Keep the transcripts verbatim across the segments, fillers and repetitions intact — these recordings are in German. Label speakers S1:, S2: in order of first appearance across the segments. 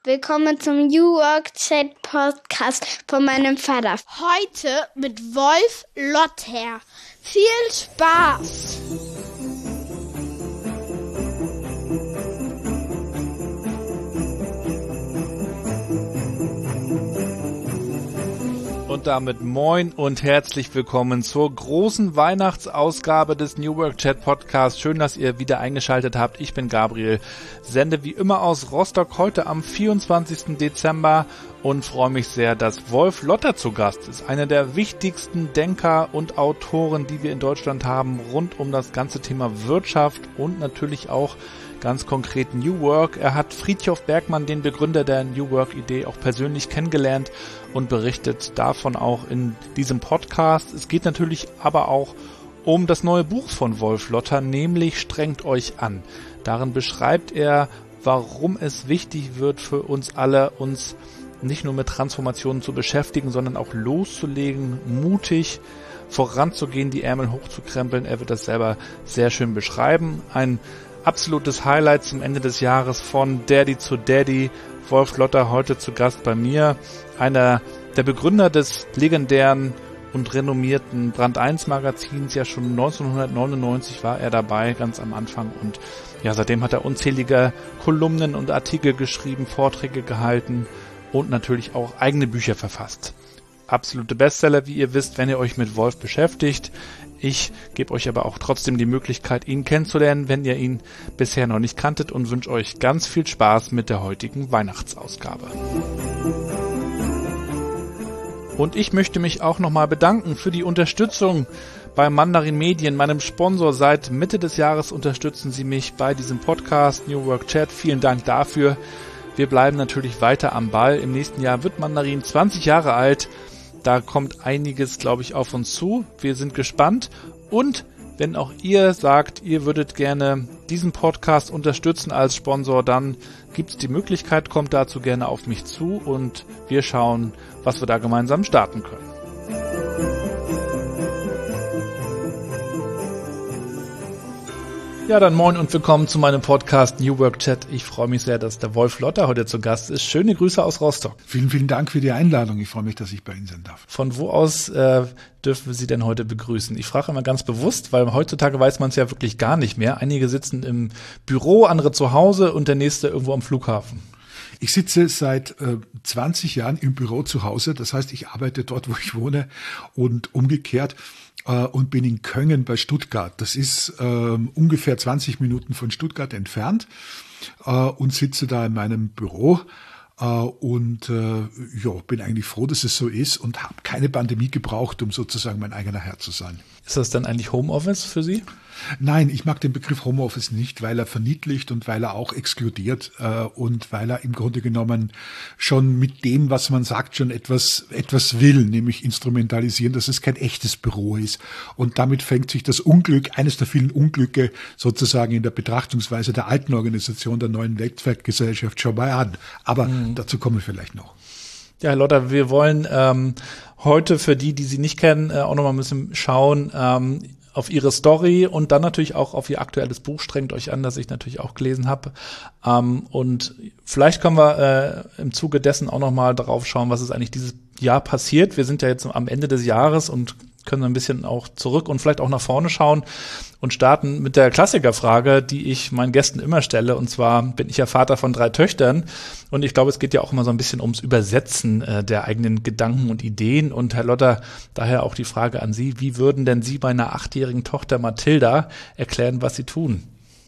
S1: Willkommen zum New Work Chat Podcast von meinem Vater.
S2: Heute mit Wolf Lotter. Viel Spaß!
S3: Und damit moin und herzlich willkommen zur großen Weihnachtsausgabe des New Work Chat Podcasts. Schön, dass ihr wieder eingeschaltet habt. Ich bin Gabriel, sende wie immer aus Rostock heute am vierundzwanzigsten Dezember und freue mich sehr, dass Wolf Lotter zu Gast ist. Einer der wichtigsten Denker und Autoren, die wir in Deutschland haben, rund um das ganze Thema Wirtschaft und natürlich auch ganz konkret New Work. Er hat Frithjof Bergmann, den Begründer der New Work-Idee, auch persönlich kennengelernt und berichtet davon auch in diesem Podcast. Es geht natürlich aber auch um das neue Buch von Wolf Lotter, nämlich Strengt euch an. Darin beschreibt er, warum es wichtig wird für uns alle, uns nicht nur mit Transformationen zu beschäftigen, sondern auch loszulegen, mutig voranzugehen, die Ärmel hochzukrempeln. Er wird das selber sehr schön beschreiben. Ein absolutes Highlight zum Ende des Jahres von Daddy zu Daddy. Wolf Lotter heute zu Gast bei mir. Einer der Begründer des legendären und renommierten Brand eins Magazins. Ja, schon neunzehnhundertneunundneunzig war er dabei, ganz am Anfang. Und ja, seitdem hat er unzählige Kolumnen und Artikel geschrieben, Vorträge gehalten und natürlich auch eigene Bücher verfasst. Absolute Bestseller, wie ihr wisst, wenn ihr euch mit Wolf beschäftigt. Ich gebe euch aber auch trotzdem die Möglichkeit, ihn kennenzulernen, wenn ihr ihn bisher noch nicht kanntet, und wünsche euch ganz viel Spaß mit der heutigen Weihnachtsausgabe. Und ich möchte mich auch nochmal bedanken für die Unterstützung bei Mandarin Medien, meinem Sponsor. Seit Mitte des Jahres unterstützen sie mich bei diesem Podcast New Work Chat. Vielen Dank dafür. Wir bleiben natürlich weiter am Ball. Im nächsten Jahr wird Mandarin zwanzig Jahre alt. Da kommt einiges, glaube ich, auf uns zu. Wir sind gespannt. Und wenn auch ihr sagt, ihr würdet gerne diesen Podcast unterstützen als Sponsor, dann gibt es die Möglichkeit, kommt dazu gerne auf mich zu und wir schauen, was wir da gemeinsam starten können. Ja, dann moin und willkommen zu meinem Podcast New Work Chat. Ich freue mich sehr, dass der Wolf Lotter heute zu Gast ist. Schöne Grüße aus Rostock.
S4: Vielen, vielen Dank für die Einladung. Ich freue mich, dass ich bei Ihnen sein darf.
S3: Von wo aus äh, dürfen wir Sie denn heute begrüßen? Ich frage immer ganz bewusst, weil heutzutage weiß man es ja wirklich gar nicht mehr. Einige sitzen im Büro, andere zu Hause und der nächste irgendwo am Flughafen.
S4: Ich sitze seit äh, zwanzig Jahren im Büro zu Hause. Das heißt, ich arbeite dort, wo ich wohne, und umgekehrt. Und bin in Köngen bei Stuttgart. Das ist ähm, ungefähr zwanzig Minuten von Stuttgart entfernt äh, und sitze da in meinem Büro äh, und äh, ja, bin eigentlich froh, dass es so ist und habe keine Pandemie gebraucht, um sozusagen mein eigener Herr zu sein.
S3: Ist das dann eigentlich Homeoffice für Sie?
S4: Nein, ich mag den Begriff Homeoffice nicht, weil er verniedlicht und weil er auch exkludiert äh, und weil er im Grunde genommen schon mit dem, was man sagt, schon etwas etwas will, nämlich instrumentalisieren, dass es kein echtes Büro ist. Und damit fängt sich das Unglück, eines der vielen Unglücke sozusagen in der Betrachtungsweise der alten Organisation der neuen Weltgesellschaft schon mal an. Aber mhm. dazu kommen wir vielleicht noch.
S3: Ja, Herr Lotter, wir wollen ähm, heute für die, die Sie nicht kennen, äh, auch nochmal ein bisschen schauen, ähm, auf Ihre Story und dann natürlich auch auf Ihr aktuelles Buch Strengt euch an, das ich natürlich auch gelesen habe. Ähm, und vielleicht können wir äh, im Zuge dessen auch nochmal darauf schauen, was ist eigentlich dieses Jahr passiert. Wir sind ja jetzt am Ende des Jahres und können ein bisschen auch zurück und vielleicht auch nach vorne schauen und starten mit der Klassikerfrage, die ich meinen Gästen immer stelle. Und zwar bin ich ja Vater von drei Töchtern und ich glaube, es geht ja auch immer so ein bisschen ums Übersetzen äh, der eigenen Gedanken und Ideen. Und Herr Lotter, daher auch die Frage an Sie, wie würden denn Sie meiner achtjährigen Tochter Mathilda erklären, was Sie tun?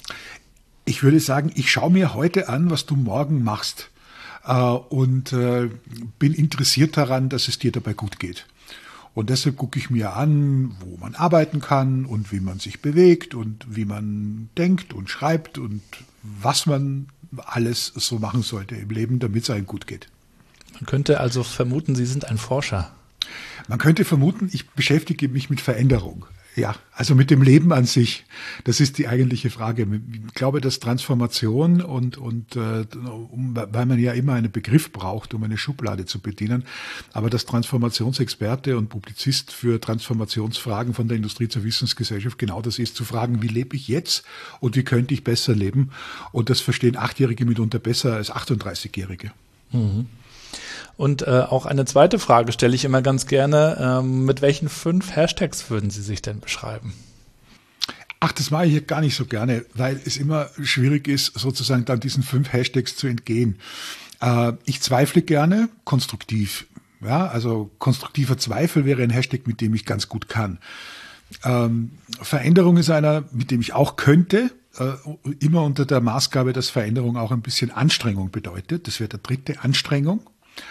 S4: Ich würde sagen, ich schaue mir heute an, was du morgen machst äh, und äh, bin interessiert daran, dass es dir dabei gut geht. Und deshalb gucke ich mir an, wo man arbeiten kann und wie man sich bewegt und wie man denkt und schreibt und was man alles so machen sollte im Leben, damit es einem gut geht.
S3: Man könnte also vermuten, Sie sind ein Forscher.
S4: Man könnte vermuten, ich beschäftige mich mit Veränderung. Ja, also mit dem Leben an sich, das ist die eigentliche Frage. Ich glaube, dass Transformation und, und äh, um, weil man ja immer einen Begriff braucht, um eine Schublade zu bedienen, aber dass Transformationsexperte und Publizist für Transformationsfragen von der Industrie zur Wissensgesellschaft genau das ist, zu fragen, wie lebe ich jetzt und wie könnte ich besser leben? Und das verstehen Achtjährige mitunter besser als achtunddreißigjährige.
S3: Mhm. Und äh, auch eine zweite Frage stelle ich immer ganz gerne. Ähm, mit welchen fünf Hashtags würden Sie sich denn beschreiben?
S4: Ach, das mache ich hier gar nicht so gerne, weil es immer schwierig ist, sozusagen dann diesen fünf Hashtags zu entgehen. Äh, ich zweifle gerne, konstruktiv. Ja, also konstruktiver Zweifel wäre ein Hashtag, mit dem ich ganz gut kann. Ähm, Veränderung ist einer, mit dem ich auch könnte, äh, immer unter der Maßgabe, dass Veränderung auch ein bisschen Anstrengung bedeutet. Das wäre der dritte, Anstrengung.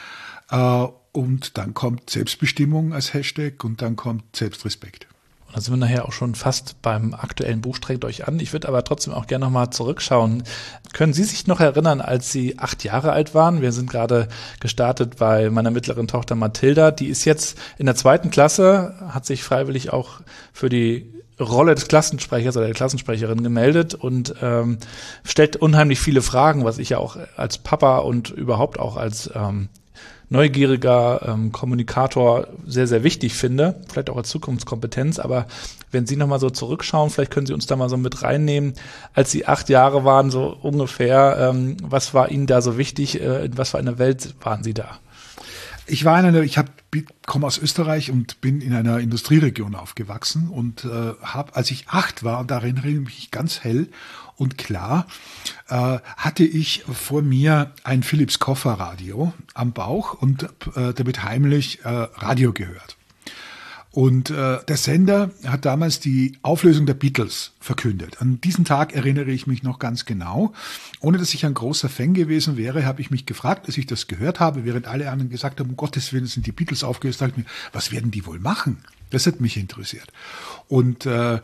S4: Und dann kommt Selbstbestimmung als Hashtag und dann kommt Selbstrespekt.
S3: Und dann sind wir nachher auch schon fast beim aktuellen Buch, strengt euch an. Ich würde aber trotzdem auch gerne nochmal zurückschauen. Können Sie sich noch erinnern, als Sie acht Jahre alt waren? Wir sind gerade gestartet bei meiner mittleren Tochter Mathilda. Die ist jetzt in der zweiten Klasse, hat sich freiwillig auch für die Rolle des Klassensprechers oder der Klassensprecherin gemeldet und ähm, stellt unheimlich viele Fragen, was ich ja auch als Papa und überhaupt auch als ähm, neugieriger ähm, Kommunikator sehr, sehr wichtig finde, vielleicht auch als Zukunftskompetenz, aber wenn Sie nochmal so zurückschauen, vielleicht können Sie uns da mal so mit reinnehmen, als Sie acht Jahre waren, so ungefähr, ähm, was war Ihnen da so wichtig, äh, in was für einer Welt waren Sie da?
S4: Ich war in einer, ich hab, komme aus Österreich und bin in einer Industrieregion aufgewachsen und äh, habe, als ich acht war, und da erinnere ich mich ganz hell und klar, äh, hatte ich vor mir ein Philips Kofferradio am Bauch und äh, damit heimlich äh, Radio gehört. Und äh, der Sender hat damals die Auflösung der Beatles verkündet. An diesen Tag erinnere ich mich noch ganz genau. Ohne dass ich ein großer Fan gewesen wäre, habe ich mich gefragt, als ich das gehört habe, während alle anderen gesagt haben, um Gottes Willen sind die Beatles aufgelöst, dachte ich mir, was werden die wohl machen? Das hat mich interessiert. Und äh,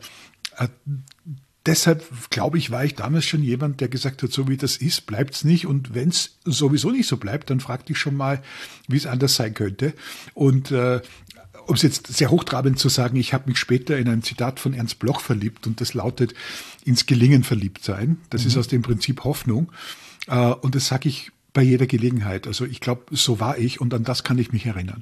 S4: deshalb, glaube ich, war ich damals schon jemand, der gesagt hat, so wie das ist, bleibt's nicht. Und wenn es sowieso nicht so bleibt, dann frag dich schon mal, wie es anders sein könnte. Und äh, um es jetzt sehr hochtrabend zu sagen, ich habe mich später in ein Zitat von Ernst Bloch verliebt und das lautet, ins Gelingen verliebt sein. Das mhm. ist aus dem Prinzip Hoffnung. Äh, und das sage ich bei jeder Gelegenheit. Also ich glaube, so war ich und an das kann ich mich erinnern.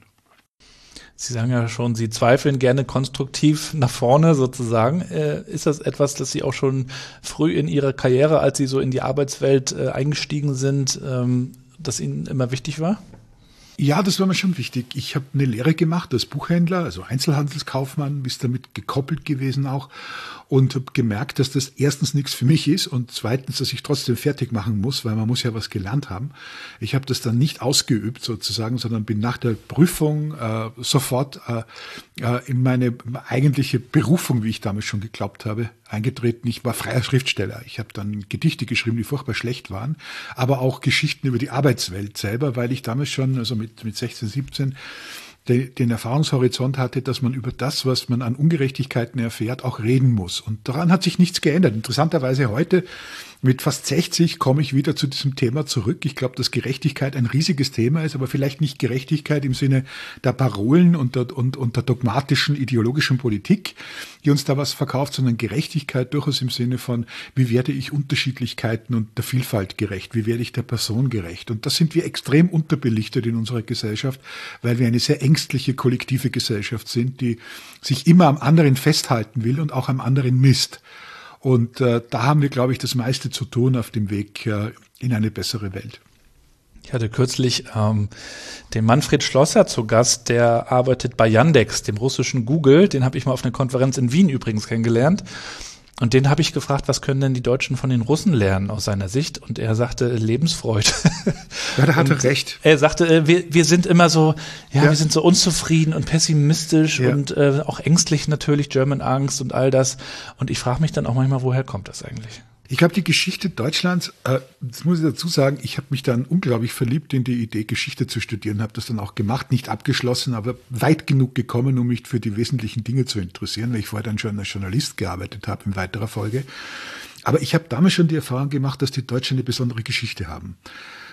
S3: Sie sagen ja schon, Sie zweifeln gerne konstruktiv nach vorne sozusagen. Äh, ist das etwas, das Sie auch schon früh in Ihrer Karriere, als Sie so in die Arbeitswelt äh, eingestiegen sind, ähm, das Ihnen immer wichtig war?
S4: Ja, das war mir schon wichtig. Ich habe eine Lehre gemacht als Buchhändler, also Einzelhandelskaufmann, bis damit gekoppelt gewesen auch und habe gemerkt, dass das erstens nichts für mich ist und zweitens, dass ich trotzdem fertig machen muss, weil man muss ja was gelernt haben. Ich habe das dann nicht ausgeübt sozusagen, sondern bin nach der Prüfung äh, sofort äh, äh, in meine eigentliche Berufung, wie ich damals schon geglaubt habe, eingetreten. Ich war freier Schriftsteller. Ich habe dann Gedichte geschrieben, die furchtbar schlecht waren, aber auch Geschichten über die Arbeitswelt selber, weil ich damals schon, also mit, mit sechzehn, siebzehn, den, den Erfahrungshorizont hatte, dass man über das, was man an Ungerechtigkeiten erfährt, auch reden muss. Und daran hat sich nichts geändert. Interessanterweise heute, mit fast sechzig, komme ich wieder zu diesem Thema zurück. Ich glaube, dass Gerechtigkeit ein riesiges Thema ist, aber vielleicht nicht Gerechtigkeit im Sinne der Parolen und der, und, und der dogmatischen, ideologischen Politik, die uns da was verkauft, sondern Gerechtigkeit durchaus im Sinne von, wie werde ich Unterschiedlichkeiten und der Vielfalt gerecht? Wie werde ich der Person gerecht? Und das sind wir extrem unterbelichtet in unserer Gesellschaft, weil wir eine sehr ängstliche, kollektive Gesellschaft sind, die sich immer am anderen festhalten will und auch am anderen misst. Und äh, da haben wir, glaube ich, das meiste zu tun auf dem Weg äh, in eine bessere Welt.
S3: Ich hatte kürzlich ähm, den Manfred Schlosser zu Gast, der arbeitet bei Yandex, dem russischen Google. Den habe ich mal auf einer Konferenz in Wien übrigens kennengelernt. Und den habe ich gefragt, was können denn die Deutschen von den Russen lernen aus seiner Sicht? Und er sagte, Lebensfreude.
S4: Ja, da hat er recht.
S3: Er sagte, wir, wir sind immer so, ja,
S4: ja,
S3: wir sind so unzufrieden und pessimistisch
S4: ja.
S3: und äh, auch ängstlich natürlich, German Angst und all das. Und ich frage mich dann auch manchmal, woher kommt das eigentlich?
S4: Ich glaube, die Geschichte Deutschlands, äh, das muss ich dazu sagen, ich habe mich dann unglaublich verliebt in die Idee, Geschichte zu studieren, habe das dann auch gemacht, nicht abgeschlossen, aber weit genug gekommen, um mich für die wesentlichen Dinge zu interessieren, weil ich vorher dann schon als Journalist gearbeitet habe in weiterer Folge. Aber ich habe damals schon die Erfahrung gemacht, dass die Deutschen eine besondere Geschichte haben.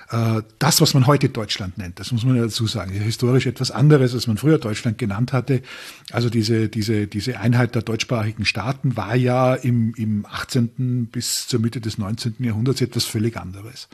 S4: das, was man heute Deutschland nennt, das muss man ja dazu sagen, historisch etwas anderes, als man früher Deutschland genannt hatte. Also diese, diese, diese Einheit der deutschsprachigen Staaten war ja im, im achtzehnten bis zur Mitte des neunzehnten Jahrhunderts etwas völlig anderes.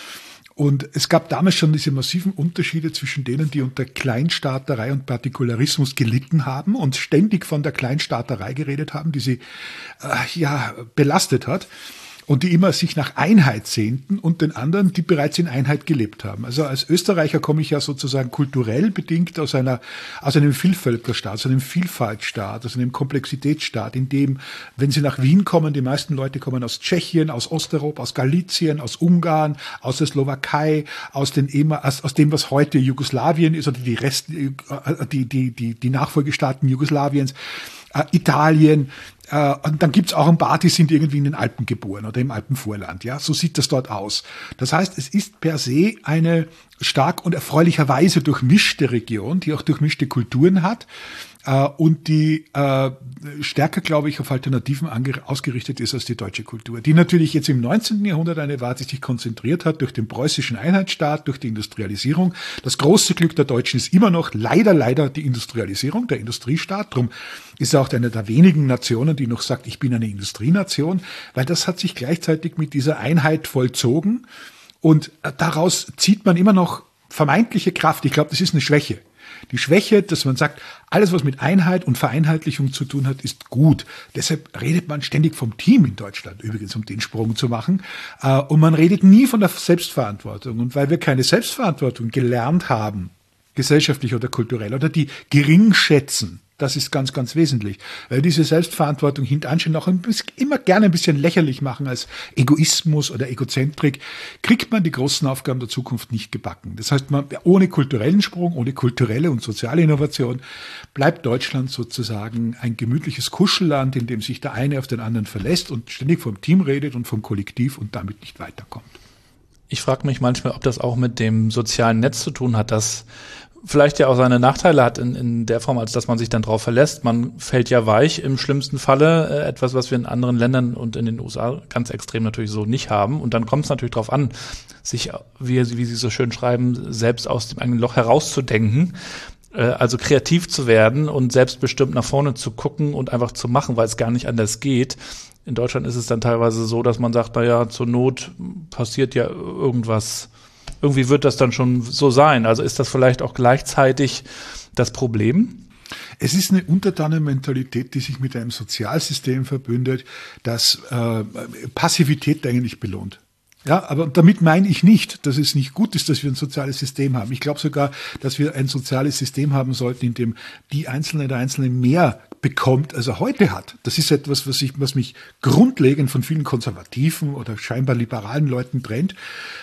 S4: Und es gab damals schon diese massiven Unterschiede zwischen denen, die unter Kleinstaaterei und Partikularismus gelitten haben und ständig von der Kleinstaaterei geredet haben, die sie äh, ja belastet hat. Und die immer sich nach Einheit sehnten und den anderen, die bereits in Einheit gelebt haben. Also als Österreicher komme ich ja sozusagen kulturell bedingt aus einer, aus einem Vielvölkerstaat, aus einem Vielfaltstaat, aus einem Komplexitätsstaat, in dem, wenn Sie nach Wien kommen, die meisten Leute kommen aus Tschechien, aus Osteuropa, aus Galizien, aus Ungarn, aus der Slowakei, aus den, aus, aus dem, was heute Jugoslawien ist oder die Rest, die, die, die, die Nachfolgestaaten Jugoslawiens, äh, Italien. Und dann gibt's auch ein paar, die sind irgendwie in den Alpen geboren oder im Alpenvorland. Ja, so sieht das dort aus. Das heißt, es ist per se eine stark und erfreulicherweise durchmischte Region, die auch durchmischte Kulturen hat äh, und die äh, stärker, glaube ich, auf Alternativen ange- ausgerichtet ist als die deutsche Kultur, die natürlich jetzt im neunzehnten Jahrhundert eine war, die sich konzentriert hat durch den preußischen Einheitsstaat, durch die Industrialisierung. Das große Glück der Deutschen ist immer noch leider, leider die Industrialisierung, der Industriestaat. Darum ist er auch einer der wenigen Nationen, die noch sagt, ich bin eine Industrienation, weil das hat sich gleichzeitig mit dieser Einheit vollzogen und daraus zieht man immer noch vermeintliche Kraft. Ich glaube, das ist eine Schwäche. Die Schwäche, dass man sagt, alles, was mit Einheit und Vereinheitlichung zu tun hat, ist gut. Deshalb redet man ständig vom Team in Deutschland, übrigens, um den Sprung zu machen. Und man redet nie von der Selbstverantwortung. Und weil wir keine Selbstverantwortung gelernt haben, gesellschaftlich oder kulturell, oder die gering schätzen, das ist ganz, ganz wesentlich, weil diese Selbstverantwortung hintanstellen auch ein bisschen, immer gerne ein bisschen lächerlich machen als Egoismus oder Egozentrik, kriegt man die großen Aufgaben der Zukunft nicht gebacken. Das heißt, man, ohne kulturellen Sprung, ohne kulturelle und soziale Innovation bleibt Deutschland sozusagen ein gemütliches Kuschelland, in dem sich der eine auf den anderen verlässt und ständig vom Team redet und vom Kollektiv und damit nicht weiterkommt.
S3: Ich frage mich manchmal, ob das auch mit dem sozialen Netz zu tun hat, dass vielleicht ja auch seine Nachteile hat in, in der Form, als dass man sich dann drauf verlässt. Man fällt ja weich im schlimmsten Falle, äh, etwas, was wir in anderen Ländern und in den U S A ganz extrem natürlich so nicht haben. Und dann kommt es natürlich darauf an, sich, wie, wie Sie so schön schreiben, selbst aus dem eigenen Loch herauszudenken, äh, also kreativ zu werden und selbstbestimmt nach vorne zu gucken und einfach zu machen, weil es gar nicht anders geht. In Deutschland ist es dann teilweise so, dass man sagt, na ja, zur Not passiert ja irgendwas. Irgendwie wird das dann schon so sein. Also ist das vielleicht auch gleichzeitig das Problem?
S4: Es ist eine Untertanenmentalität, die sich mit einem Sozialsystem verbündet, das äh, Passivität eigentlich belohnt. Ja, aber damit meine ich nicht, dass es nicht gut ist, dass wir ein soziales System haben. Ich glaube sogar, dass wir ein soziales System haben sollten, in dem die Einzelne der Einzelne mehr bekommt, als er heute hat. Das ist etwas, was, ich, was mich grundlegend von vielen konservativen oder scheinbar liberalen Leuten trennt,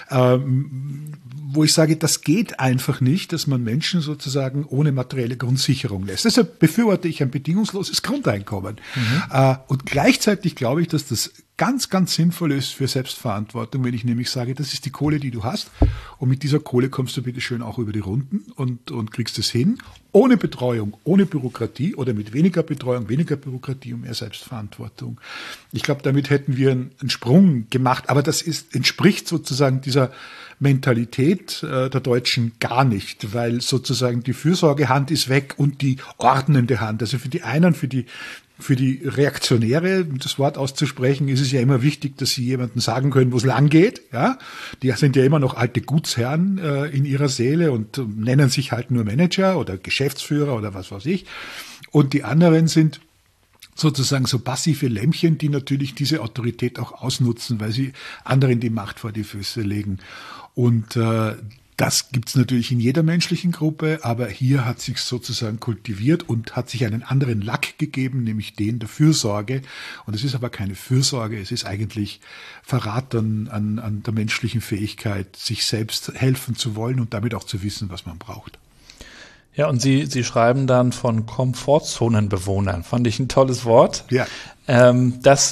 S4: ähm, wo ich sage, das geht einfach nicht, dass man Menschen sozusagen ohne materielle Grundsicherung lässt. Deshalb befürworte ich ein bedingungsloses Grundeinkommen. Mhm. Äh, und gleichzeitig glaube ich, dass das ganz, ganz sinnvoll ist für Selbstverantwortung, wenn ich nämlich sage, das ist die Kohle, die du hast und mit dieser Kohle kommst du bitte schön auch über die Runden und, und kriegst es hin, ohne Betreuung, ohne Bürokratie oder mit weniger Betreuung, weniger Bürokratie und mehr Selbstverantwortung. Ich glaube, damit hätten wir einen, einen Sprung gemacht, aber das ist, entspricht sozusagen dieser Mentalität äh, der Deutschen gar nicht, weil sozusagen die Fürsorgehand ist weg und die ordnende Hand, also für die einen, für die Für die Reaktionäre, das Wort auszusprechen, ist es ja immer wichtig, dass sie jemandem sagen können, wo es lang geht. Ja, die sind ja immer noch alte Gutsherren äh, in ihrer Seele und äh, nennen sich halt nur Manager oder Geschäftsführer oder was weiß ich. Und die anderen sind sozusagen so passive Lämmchen, die natürlich diese Autorität auch ausnutzen, weil sie anderen die Macht vor die Füße legen. Und äh, das gibt's natürlich in jeder menschlichen Gruppe, aber hier hat sich sozusagen kultiviert und hat sich einen anderen Lack gegeben, nämlich den der Fürsorge. Und es ist aber keine Fürsorge, es ist eigentlich Verrat an, an, an der menschlichen Fähigkeit, sich selbst helfen zu wollen und damit auch zu wissen, was man braucht.
S3: Ja, und Sie, Sie schreiben dann von Komfortzonenbewohnern. Fand ich ein tolles Wort.
S4: Ja.
S3: Ähm, das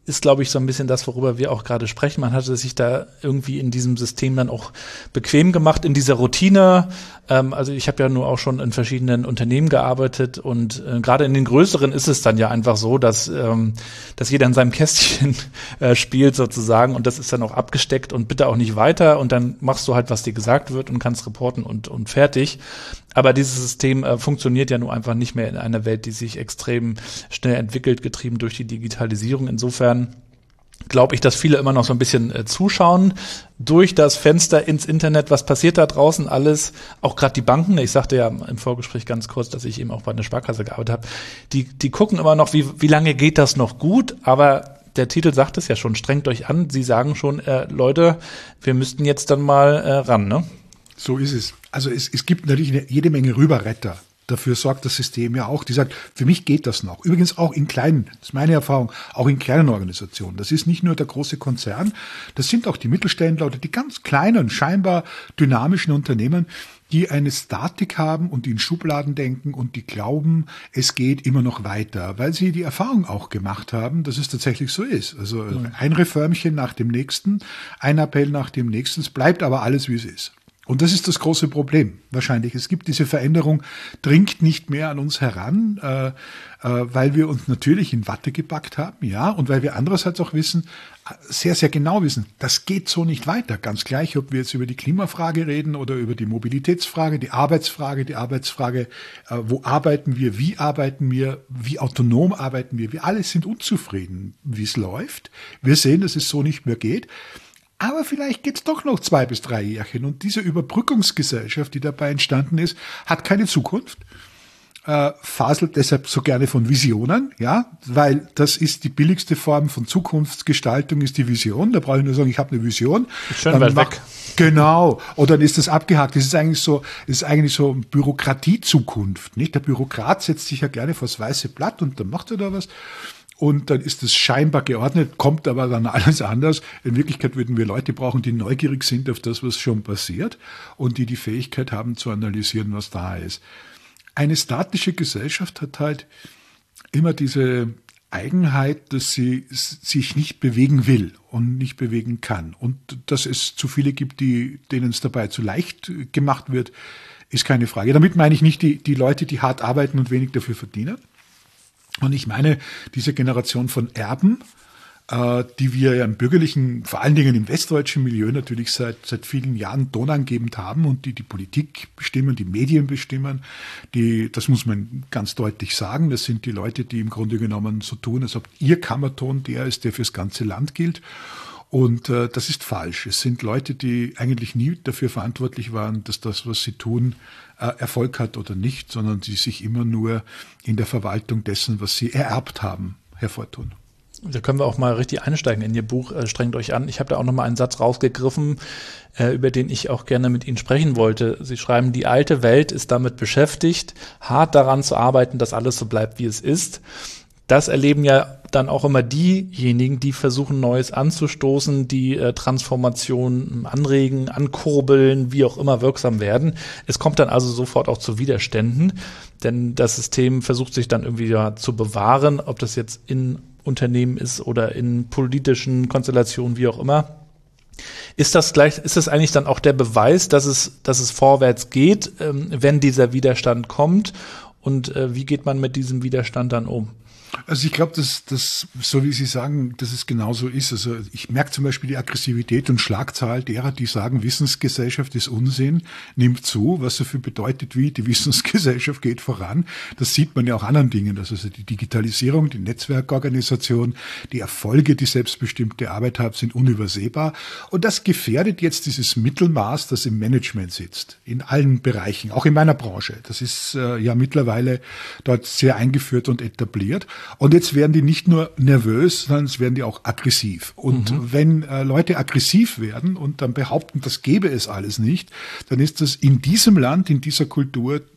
S3: ist, glaube ich, so ein bisschen das, worüber wir auch gerade sprechen. Man hatte sich da irgendwie in diesem System dann auch bequem gemacht, in dieser Routine. Ähm, also ich habe ja nur auch schon in verschiedenen Unternehmen gearbeitet und äh, gerade in den größeren ist es dann ja einfach so, dass ähm, dass jeder in seinem Kästchen äh, spielt sozusagen und das ist dann auch abgesteckt und bitte auch nicht weiter und dann machst du halt, was dir gesagt wird und kannst reporten und und fertig. Aber dieses System äh, funktioniert ja nur einfach nicht mehr in einer Welt, die sich extrem schnell entwickelt, getrieben durch die Digitalisierung. Insofern glaube ich, dass viele immer noch so ein bisschen äh, zuschauen durch das Fenster ins Internet. Was passiert da draußen alles? Auch gerade die Banken. Ich sagte ja im Vorgespräch ganz kurz, dass ich eben auch bei einer Sparkasse gearbeitet habe. Die, die gucken immer noch, wie, wie lange geht das noch gut? Aber der Titel sagt es ja schon, strengt euch an. Sie sagen schon, äh, Leute, wir müssten jetzt dann mal äh, ran, ne?
S4: So ist es. Also es, es gibt natürlich eine, jede Menge Rüberretter. Dafür sorgt das System ja auch. Die sagt, für mich geht das noch. Übrigens auch in kleinen, das ist meine Erfahrung, auch in kleinen Organisationen. Das ist nicht nur der große Konzern, das sind auch die Mittelständler oder die ganz kleinen, scheinbar dynamischen Unternehmen, die eine Statik haben und die in Schubladen denken und die glauben, es geht immer noch weiter, weil sie die Erfahrung auch gemacht haben, dass es tatsächlich so ist. Also mhm. ein Reformchen nach dem nächsten, ein Appell nach dem nächsten, es bleibt aber alles, wie es ist. Und das ist das große Problem wahrscheinlich. Es gibt diese Veränderung, dringt nicht mehr an uns heran, äh, äh, weil wir uns natürlich in Watte gepackt haben, ja, und weil wir andererseits auch wissen, sehr, sehr genau wissen, das geht so nicht weiter. Ganz gleich, ob wir jetzt über die Klimafrage reden oder über die Mobilitätsfrage, die Arbeitsfrage, die Arbeitsfrage, äh, wo arbeiten wir, wie arbeiten wir, wie autonom arbeiten wir. Wir alle sind unzufrieden, wie es läuft. Wir sehen, dass es so nicht mehr geht. Aber vielleicht geht's doch noch zwei bis drei Jährchen. Und diese Überbrückungsgesellschaft, die dabei entstanden ist, hat keine Zukunft. Äh, faselt deshalb so gerne von Visionen, ja, weil das ist die billigste Form von Zukunftsgestaltung, ist die Vision. Da brauche ich nur sagen, ich habe eine Vision.
S3: Schön weit weg.
S4: Genau. Und dann ist das abgehakt. Das ist eigentlich so, das ist eigentlich so Bürokratie-Zukunft, nicht? Der Bürokrat setzt sich ja gerne vors weiße Blatt und dann macht er da was. Und dann ist es scheinbar geordnet, kommt aber dann alles anders. In Wirklichkeit würden wir Leute brauchen, die neugierig sind auf das, was schon passiert und die die Fähigkeit haben zu analysieren, was da ist. Eine statische Gesellschaft hat halt immer diese Eigenheit, dass sie sich nicht bewegen will und nicht bewegen kann. Und dass es zu viele gibt, die, denen es dabei zu leicht gemacht wird, ist keine Frage. Damit meine ich nicht die, die Leute, die hart arbeiten und wenig dafür verdienen. Und ich meine, diese Generation von Erben, äh, die wir ja im bürgerlichen, vor allen Dingen im westdeutschen Milieu natürlich seit seit vielen Jahren tonangebend haben und die die Politik bestimmen, die Medien bestimmen, die, das muss man ganz deutlich sagen, das sind die Leute, die im Grunde genommen so tun, als ob ihr Kammerton der ist, der fürs ganze Land gilt. Und äh, das ist falsch. Es sind Leute, die eigentlich nie dafür verantwortlich waren, dass das, was sie tun, äh, Erfolg hat oder nicht, sondern die sich immer nur in der Verwaltung dessen, was sie ererbt haben, hervortun.
S3: Da können wir auch mal richtig einsteigen in Ihr Buch, äh, strengt euch an. Ich habe da auch noch mal einen Satz rausgegriffen, äh, über den ich auch gerne mit Ihnen sprechen wollte. Sie schreiben, die alte Welt ist damit beschäftigt, hart daran zu arbeiten, dass alles so bleibt, wie es ist. Das erleben ja dann auch immer diejenigen, die versuchen, Neues anzustoßen, die äh, Transformation anregen, ankurbeln, wie auch immer wirksam werden. Es kommt dann also sofort auch zu Widerständen, denn das System versucht sich dann irgendwie ja zu bewahren, ob das jetzt in Unternehmen ist oder in politischen Konstellationen, wie auch immer. Ist das gleich, ist das eigentlich dann auch der Beweis, dass es, dass es vorwärts geht, ähm, wenn dieser Widerstand kommt? Und äh, wie geht man mit diesem Widerstand dann um?
S4: Also ich glaube, dass das, so wie Sie sagen, dass es genauso ist. Also ich merke zum Beispiel die Aggressivität und Schlagzahl derer, die sagen, Wissensgesellschaft ist Unsinn, nimmt zu, was so viel bedeutet wie, die Wissensgesellschaft geht voran. Das sieht man ja auch anderen Dingen. Also die Digitalisierung, die Netzwerkorganisation, die Erfolge, die selbstbestimmte Arbeit haben, sind unübersehbar. Und das gefährdet jetzt dieses Mittelmaß, das im Management sitzt, in allen Bereichen, auch in meiner Branche. Das ist äh, ja mittlerweile dort sehr eingeführt und etabliert. Und jetzt werden die nicht nur nervös, sondern es werden die auch aggressiv. Und mhm. wenn äh, Leute aggressiv werden und dann behaupten, das gäbe es alles nicht, dann ist das in diesem Land, in dieser Kultur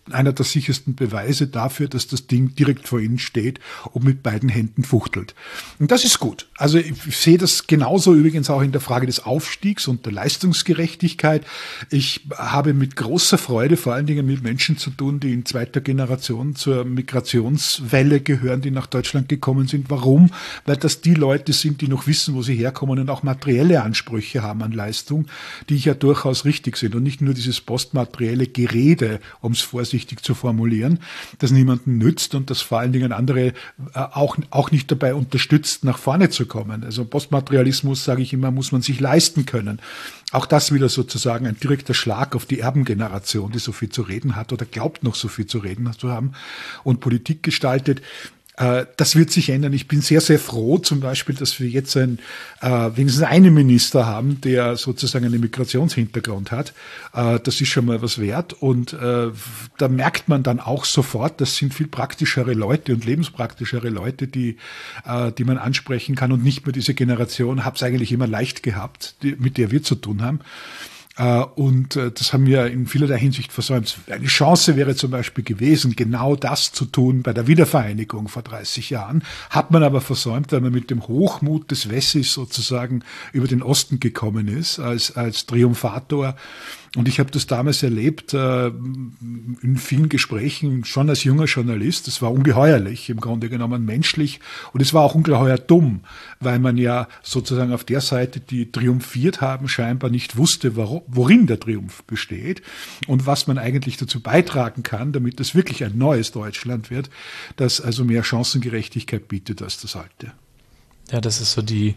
S4: einer der sichersten Beweise dafür, dass das Ding direkt vor Ihnen steht und mit beiden Händen fuchtelt. Und das ist gut. Also ich sehe das genauso übrigens auch in der Frage des Aufstiegs und der Leistungsgerechtigkeit. Ich habe mit großer Freude vor allen Dingen mit Menschen zu tun, die in zweiter Generation zur Migrationswelle gehören, die nach Deutschland gekommen sind. Warum? Weil das die Leute sind, die noch wissen, wo sie herkommen und auch materielle Ansprüche haben an Leistung, die ja durchaus richtig sind und nicht nur dieses postmaterielle Gerede, um es vorsichtig zu formulieren, das niemanden nützt und das vor allen Dingen andere auch, auch nicht dabei unterstützt, nach vorne zu kommen. Also Postmaterialismus, sage ich immer, muss man sich leisten können. Auch das wieder sozusagen ein direkter Schlag auf die Erbengeneration, die so viel zu reden hat oder glaubt noch so viel zu reden zu haben und Politik gestaltet. Das wird sich ändern. Ich bin sehr, sehr froh zum Beispiel, dass wir jetzt ein, äh, wenigstens einen Minister haben, der sozusagen einen Migrationshintergrund hat. Äh, das ist schon mal was wert. Und äh, da merkt man dann auch sofort, das sind viel praktischere Leute und lebenspraktischere Leute, die, äh, die man ansprechen kann und nicht mehr diese Generation, hab's eigentlich immer leicht gehabt, die, mit der wir zu tun haben. Und das haben wir in vielerlei Hinsicht versäumt. Eine Chance wäre zum Beispiel gewesen, genau das zu tun bei der Wiedervereinigung vor dreißig Jahren. Hat man aber versäumt, weil man mit dem Hochmut des Wessis sozusagen über den Osten gekommen ist, als, als Triumphator. Und ich habe das damals erlebt äh, in vielen Gesprächen, schon als junger Journalist. Das war ungeheuerlich, im Grunde genommen menschlich. Und es war auch ungeheuer dumm, weil man ja sozusagen auf der Seite, die triumphiert haben, scheinbar nicht wusste, worin der Triumph besteht und was man eigentlich dazu beitragen kann, damit es wirklich ein neues Deutschland wird, das also mehr Chancengerechtigkeit bietet als das alte.
S3: Ja, das ist so die...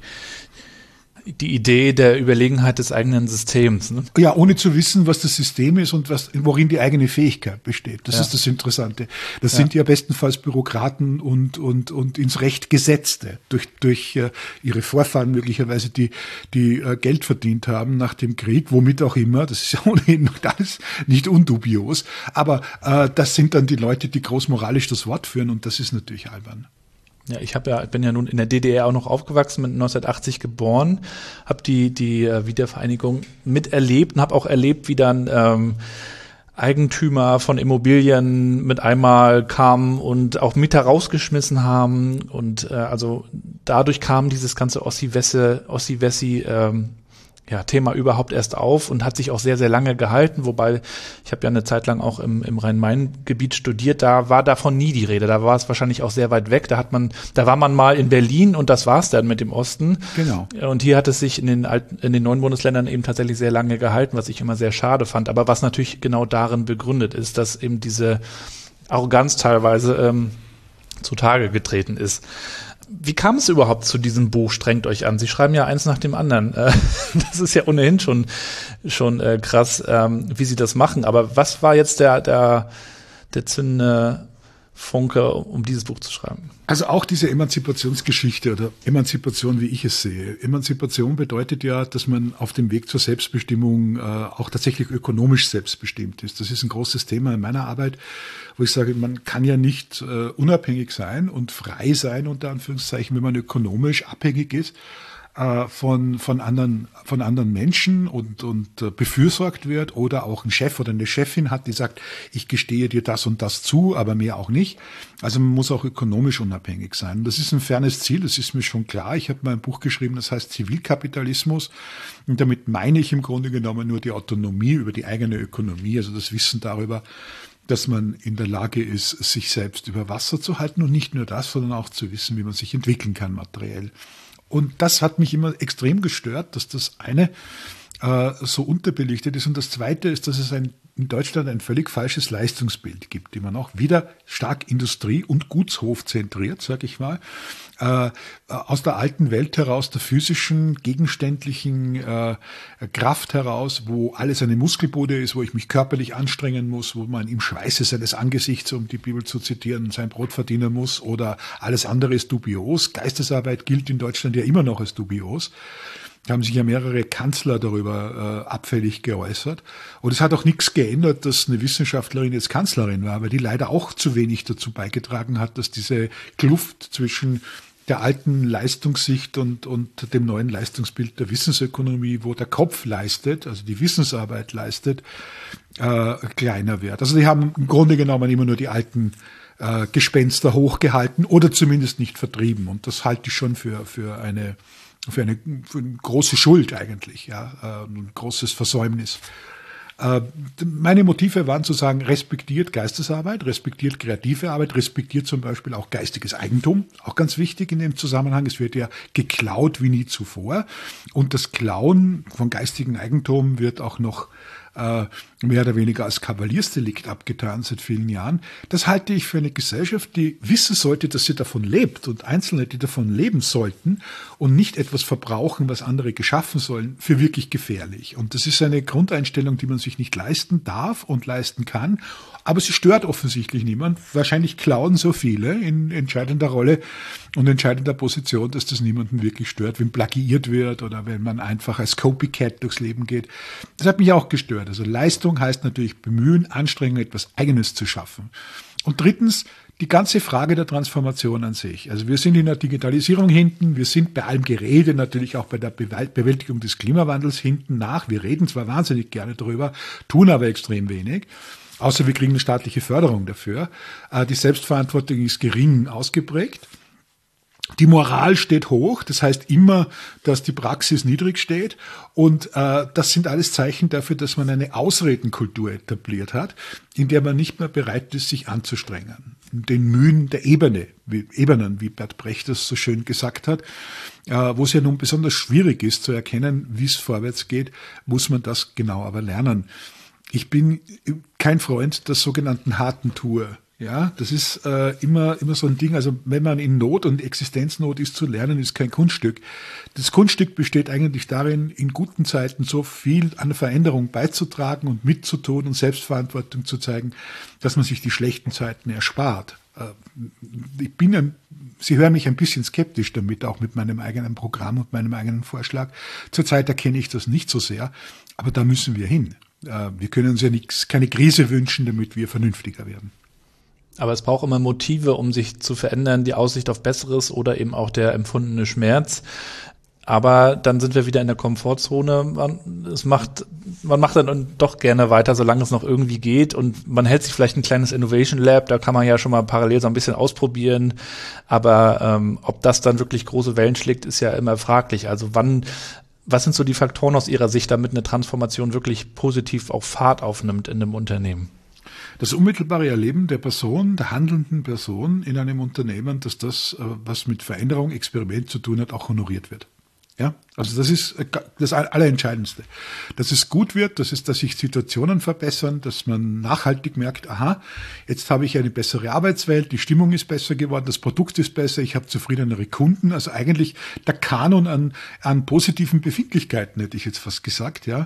S3: die Idee der Überlegenheit des eigenen Systems. Ne?
S4: Ja, ohne zu wissen, was das System ist und was, worin die eigene Fähigkeit besteht. Das
S3: ja.
S4: ist das Interessante. Das
S3: ja.
S4: sind ja bestenfalls Bürokraten und, und, und ins Recht Gesetzte durch, durch äh, ihre Vorfahren möglicherweise, die, die äh, Geld verdient haben nach dem Krieg, womit auch immer. Das ist ja ohnehin noch alles nicht undubios. Aber äh, das sind dann die Leute, die großmoralisch das Wort führen und das ist natürlich albern.
S3: Ja, ich habe ja, bin ja nun in der D D R auch noch aufgewachsen, bin neunzehnhundertachtzig geboren, habe die die äh, Wiedervereinigung miterlebt und habe auch erlebt, wie dann ähm, Eigentümer von Immobilien mit einmal kamen und auch Mieter rausgeschmissen haben und äh, also dadurch kam dieses ganze Ossi-Wessi, Ossi-Wessi ähm, ja, Thema überhaupt erst auf und hat sich auch sehr, sehr lange gehalten, wobei ich habe ja eine Zeit lang auch im, im Rhein-Main-Gebiet studiert, da war davon nie die Rede, da war es wahrscheinlich auch sehr weit weg, da hat man, da war man mal in Berlin und das war's dann mit dem Osten.
S4: Genau.
S3: Und hier hat es sich in den alten, in den neuen Bundesländern eben tatsächlich sehr lange gehalten, was ich immer sehr schade fand, aber was natürlich genau darin begründet ist, dass eben diese Arroganz teilweise ähm, zutage getreten ist. Wie kam es überhaupt zu diesem Buch Strengt euch an? Sie schreiben ja eins nach dem anderen. Das ist ja ohnehin schon schon krass, wie Sie das machen. Aber was war jetzt der der der zündende Funke, um dieses Buch zu schreiben?
S4: Also auch diese Emanzipationsgeschichte oder Emanzipation, wie ich es sehe. Emanzipation bedeutet ja, dass man auf dem Weg zur Selbstbestimmung äh, auch tatsächlich ökonomisch selbstbestimmt ist. Das ist ein großes Thema in meiner Arbeit, wo ich sage, man kann ja nicht äh, unabhängig sein und frei sein, unter Anführungszeichen, wenn man ökonomisch abhängig ist von von anderen von anderen Menschen und und befürsorgt wird oder auch ein Chef oder eine Chefin hat, die sagt, ich gestehe dir das und das zu, aber mehr auch nicht. Also man muss auch ökonomisch unabhängig sein. Das ist ein fernes Ziel, das ist mir schon klar. Ich habe mal ein Buch geschrieben, das heißt Zivilkapitalismus und damit meine ich im Grunde genommen nur die Autonomie über die eigene Ökonomie, also das Wissen darüber, dass man in der Lage ist, sich selbst über Wasser zu halten und nicht nur das, sondern auch zu wissen, wie man sich entwickeln kann materiell. Und das hat mich immer extrem gestört, dass das eine äh, so unterbelichtet ist. Und das zweite ist, dass es ein, in Deutschland ein völlig falsches Leistungsbild gibt, die man auch wieder stark Industrie- und Gutshof zentriert, sage ich mal, äh, aus der alten Welt heraus, der physischen, gegenständlichen äh, Kraft heraus, wo alles eine Muskelbude ist, wo ich mich körperlich anstrengen muss, wo man im Schweiße seines Angesichts, um die Bibel zu zitieren, sein Brot verdienen muss oder alles andere ist dubios. Geistesarbeit gilt in Deutschland ja immer noch als dubios. Da haben sich ja mehrere Kanzler darüber äh, abfällig geäußert. Und es hat auch nichts geändert, dass eine Wissenschaftlerin jetzt Kanzlerin war, weil die leider auch zu wenig dazu beigetragen hat, dass diese Kluft zwischen der alten Leistungssicht und, und dem neuen Leistungsbild der Wissensökonomie, wo der Kopf leistet, also die Wissensarbeit leistet, äh, kleiner wird. Also die haben im Grunde genommen immer nur die alten äh, Gespenster hochgehalten oder zumindest nicht vertrieben. Und das halte ich schon für, für eine, für eine, für eine große Schuld eigentlich, ja, äh, ein großes Versäumnis. Meine Motive waren zu sagen, respektiert Geistesarbeit, respektiert kreative Arbeit, respektiert zum Beispiel auch geistiges Eigentum, auch ganz wichtig in dem Zusammenhang. Es wird ja geklaut wie nie zuvor und das Klauen von geistigem Eigentum wird auch noch äh, mehr oder weniger als Kavaliersdelikt abgetan seit vielen Jahren. Das halte ich für eine Gesellschaft, die wissen sollte, dass sie davon lebt und Einzelne, die davon leben sollten und nicht etwas verbrauchen, was andere geschaffen sollen, für wirklich gefährlich. Und das ist eine Grundeinstellung, die man sich nicht leisten darf und leisten kann. Aber sie stört offensichtlich niemand. Wahrscheinlich klauen so viele in entscheidender Rolle und entscheidender Position, dass das niemanden wirklich stört, wenn plagiiert wird oder wenn man einfach als Copycat durchs Leben geht. Das hat mich auch gestört. Also Leistung heißt natürlich bemühen, Anstrengung, etwas Eigenes zu schaffen. Und drittens, die ganze Frage der Transformation an sich. Also wir sind in der Digitalisierung hinten, wir sind bei allem Gerede natürlich auch bei der Bewältigung des Klimawandels hinten nach. Wir reden zwar wahnsinnig gerne darüber, tun aber extrem wenig. Außer wir kriegen eine staatliche Förderung dafür. Die Selbstverantwortung ist gering ausgeprägt. Die Moral steht hoch, das heißt immer, dass die Praxis niedrig steht. Und äh, das sind alles Zeichen dafür, dass man eine Ausredenkultur etabliert hat, in der man nicht mehr bereit ist, sich anzustrengen. Den Mühen der Ebene, wie, Ebenen, wie Bert Brecht das so schön gesagt hat, äh, wo es ja nun besonders schwierig ist zu erkennen, wie es vorwärts geht, muss man das genau aber lernen. Ich bin kein Freund der sogenannten harten Tour. Ja, das ist äh, immer immer so ein Ding. Also wenn man in Not und Existenznot ist, zu lernen, ist kein Kunststück. Das Kunststück besteht eigentlich darin, in guten Zeiten so viel an der Veränderung beizutragen und mitzutun und Selbstverantwortung zu zeigen, dass man sich die schlechten Zeiten erspart. Äh, ich bin ein, Sie hören mich ein bisschen skeptisch damit, auch mit meinem eigenen Programm und meinem eigenen Vorschlag. Zurzeit erkenne ich das nicht so sehr, aber da müssen wir hin. Wir können uns ja nichts, keine Krise wünschen, damit wir vernünftiger werden.
S3: Aber es braucht immer Motive, um sich zu verändern, die Aussicht auf Besseres oder eben auch der empfundene Schmerz. Aber dann sind wir wieder in der Komfortzone. Man, es macht, man macht dann doch gerne weiter, solange es noch irgendwie geht. Und man hält sich vielleicht ein kleines Innovation Lab, da kann man ja schon mal parallel so ein bisschen ausprobieren. Aber ähm, ob das dann wirklich große Wellen schlägt, ist ja immer fraglich. Also wann Was sind so die Faktoren aus Ihrer Sicht, damit eine Transformation wirklich positiv auch Fahrt aufnimmt in einem Unternehmen?
S4: Das unmittelbare Erleben der Person, der handelnden Person in einem Unternehmen, dass das, was mit Veränderung, Experiment zu tun hat, auch honoriert wird. Ja, also das ist das Allerentscheidendste. Dass es gut wird, dass es, dass sich Situationen verbessern, dass man nachhaltig merkt, aha, jetzt habe ich eine bessere Arbeitswelt, die Stimmung ist besser geworden, das Produkt ist besser, ich habe zufriedenere Kunden. Also eigentlich der Kanon an, an positiven Befindlichkeiten, hätte ich jetzt fast gesagt, ja.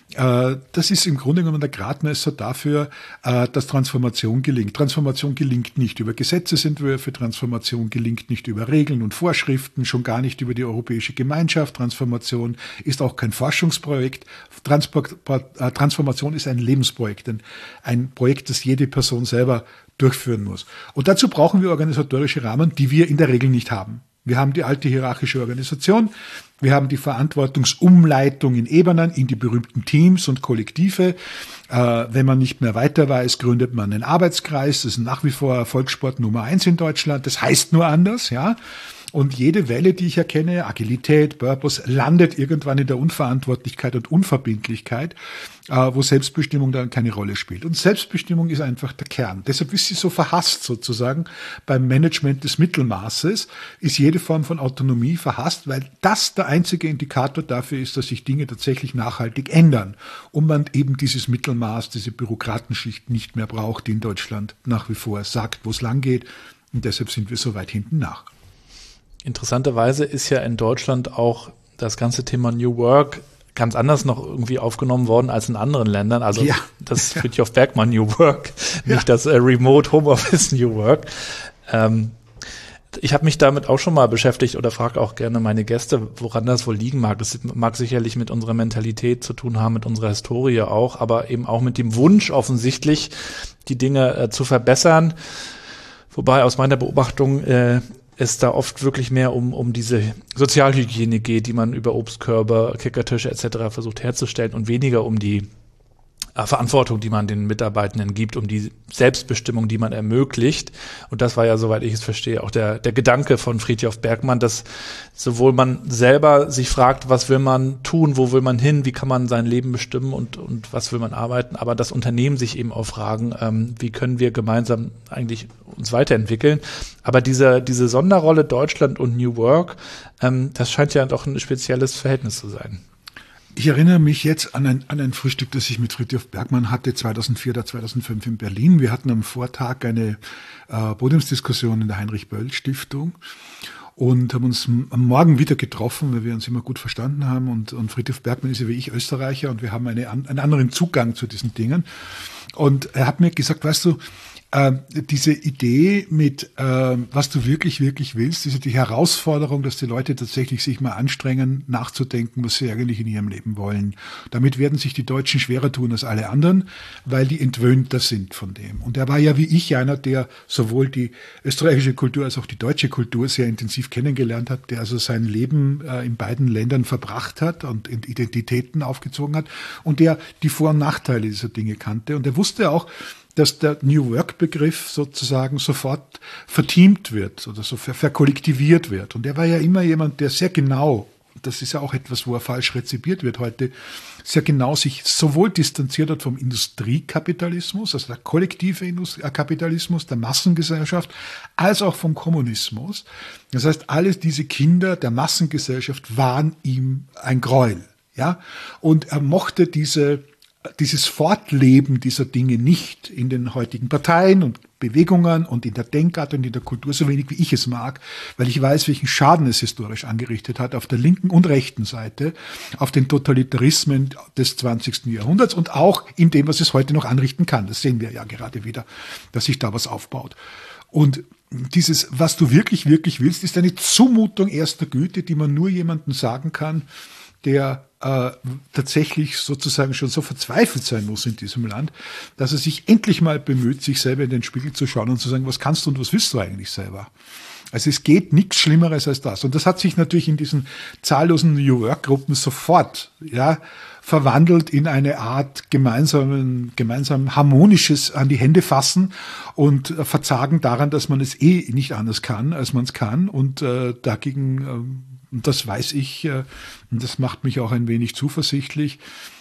S4: Das ist im Grunde genommen der Gradmesser dafür, dass Transformation gelingt. Transformation gelingt nicht über Gesetzesentwürfe, Transformation gelingt nicht über Regeln und Vorschriften, schon gar nicht über die Europäische Gemeinschaft. Transformation ist auch kein Forschungsprojekt. Transport, Transformation ist ein Lebensprojekt, ein, ein Projekt, das jede Person selber durchführen muss. Und dazu brauchen wir organisatorische Rahmen, die wir in der Regel nicht haben. Wir haben die alte hierarchische Organisation, wir haben die Verantwortungsumleitung in Ebenen, in die berühmten Teams und Kollektive. Äh, wenn man nicht mehr weiter weiß, gründet man einen Arbeitskreis. Das ist nach wie vor Erfolgssport Nummer eins in Deutschland. Das heißt nur anders, ja. Und jede Welle, die ich erkenne, Agilität, Purpose, landet irgendwann in der Unverantwortlichkeit und Unverbindlichkeit, äh, wo Selbstbestimmung dann keine Rolle spielt. Und Selbstbestimmung ist einfach der Kern. Deshalb ist sie so verhasst sozusagen beim Management des Mittelmaßes, ist jede Form von Autonomie verhasst, weil das der einzige Indikator dafür ist, dass sich Dinge tatsächlich nachhaltig ändern und man eben dieses Mittelmaß, diese Bürokratenschicht nicht mehr braucht, die in Deutschland nach wie vor sagt, wo es lang geht. Und deshalb sind wir so weit hinten nach.
S3: Interessanterweise ist ja in Deutschland auch das ganze Thema New Work ganz anders noch irgendwie aufgenommen worden als in anderen Ländern. Also ja. Das Fridtjof Bergmann New Work, ja. Nicht das äh, Remote Homeoffice New Work. Ähm, ich habe mich damit auch schon mal beschäftigt oder frage auch gerne meine Gäste, woran das wohl liegen mag. Das mag sicherlich mit unserer Mentalität zu tun haben, mit unserer Historie auch, aber eben auch mit dem Wunsch offensichtlich, die Dinge äh, zu verbessern. Wobei aus meiner Beobachtung äh, es da oft wirklich mehr um, um diese Sozialhygiene geht, die man über Obstkörbe, Kickertische et cetera versucht herzustellen und weniger um die äh, Verantwortung, die man den Mitarbeitenden gibt, um die Selbstbestimmung, die man ermöglicht. Und das war ja, soweit ich es verstehe, auch der, der Gedanke von Frithjof Bergmann, dass sowohl man selber sich fragt, was will man tun, wo will man hin, wie kann man sein Leben bestimmen und, und was will man arbeiten, aber das Unternehmen sich eben auch fragen, ähm, wie können wir gemeinsam eigentlich uns weiterentwickeln. Aber diese, diese Sonderrolle Deutschland und New Work, ähm, das scheint ja doch ein spezielles Verhältnis zu sein.
S4: Ich erinnere mich jetzt an ein, an ein Frühstück, das ich mit Frithjof Bergmann hatte, zweitausendvier oder zweitausendfünf in Berlin. Wir hatten am Vortag eine äh, Podiumsdiskussion in der Heinrich-Böll-Stiftung und haben uns am Morgen wieder getroffen, weil wir uns immer gut verstanden haben. Und, und Frithjof Bergmann ist ja wie ich Österreicher und wir haben eine, einen anderen Zugang zu diesen Dingen. Und er hat mir gesagt, weißt du, äh, diese Idee mit, äh, was du wirklich, wirklich willst, diese die Herausforderung, dass die Leute tatsächlich sich mal anstrengen, nachzudenken, was sie eigentlich in ihrem Leben wollen. Damit werden sich die Deutschen schwerer tun als alle anderen, weil die entwöhnter sind von dem. Und er war ja wie ich einer, der sowohl die österreichische Kultur als auch die deutsche Kultur sehr intensiv kennengelernt hat, der also sein Leben äh, in beiden Ländern verbracht hat und Identitäten aufgezogen hat und der die Vor- und Nachteile dieser Dinge kannte. Und er wusste auch, dass der New Work-Begriff sozusagen sofort verteamt wird oder so ver- verkollektiviert wird. Und er war ja immer jemand, der sehr genau, das ist ja auch etwas, wo er falsch rezipiert wird heute, sehr genau sich sowohl distanziert hat vom Industriekapitalismus, also der kollektive Indust- Kapitalismus, der Massengesellschaft, als auch vom Kommunismus. Das heißt, alle diese Kinder der Massengesellschaft waren ihm ein Gräuel. Ja? Und er mochte diese dieses Fortleben dieser Dinge nicht in den heutigen Parteien und Bewegungen und in der Denkart und in der Kultur, so wenig wie ich es mag, weil ich weiß, welchen Schaden es historisch angerichtet hat auf der linken und rechten Seite, auf den Totalitarismen des zwanzigsten Jahrhunderts und auch in dem, was es heute noch anrichten kann. Das sehen wir ja gerade wieder, dass sich da was aufbaut. Und dieses, was du wirklich, wirklich willst, ist eine Zumutung erster Güte, die man nur jemandem sagen kann, der äh, tatsächlich sozusagen schon so verzweifelt sein muss in diesem Land, dass er sich endlich mal bemüht, sich selber in den Spiegel zu schauen und zu sagen, was kannst du und was willst du eigentlich selber? Also es geht nichts Schlimmeres als das. Und das hat sich natürlich in diesen zahllosen New Work-Gruppen sofort ja, verwandelt in eine Art gemeinsamen, gemeinsam harmonisches an die Hände fassen und äh, Verzagen daran, dass man es eh nicht anders kann, als man es kann. Und äh, dagegen äh, Und das weiß ich, und das macht mich auch ein wenig zuversichtlich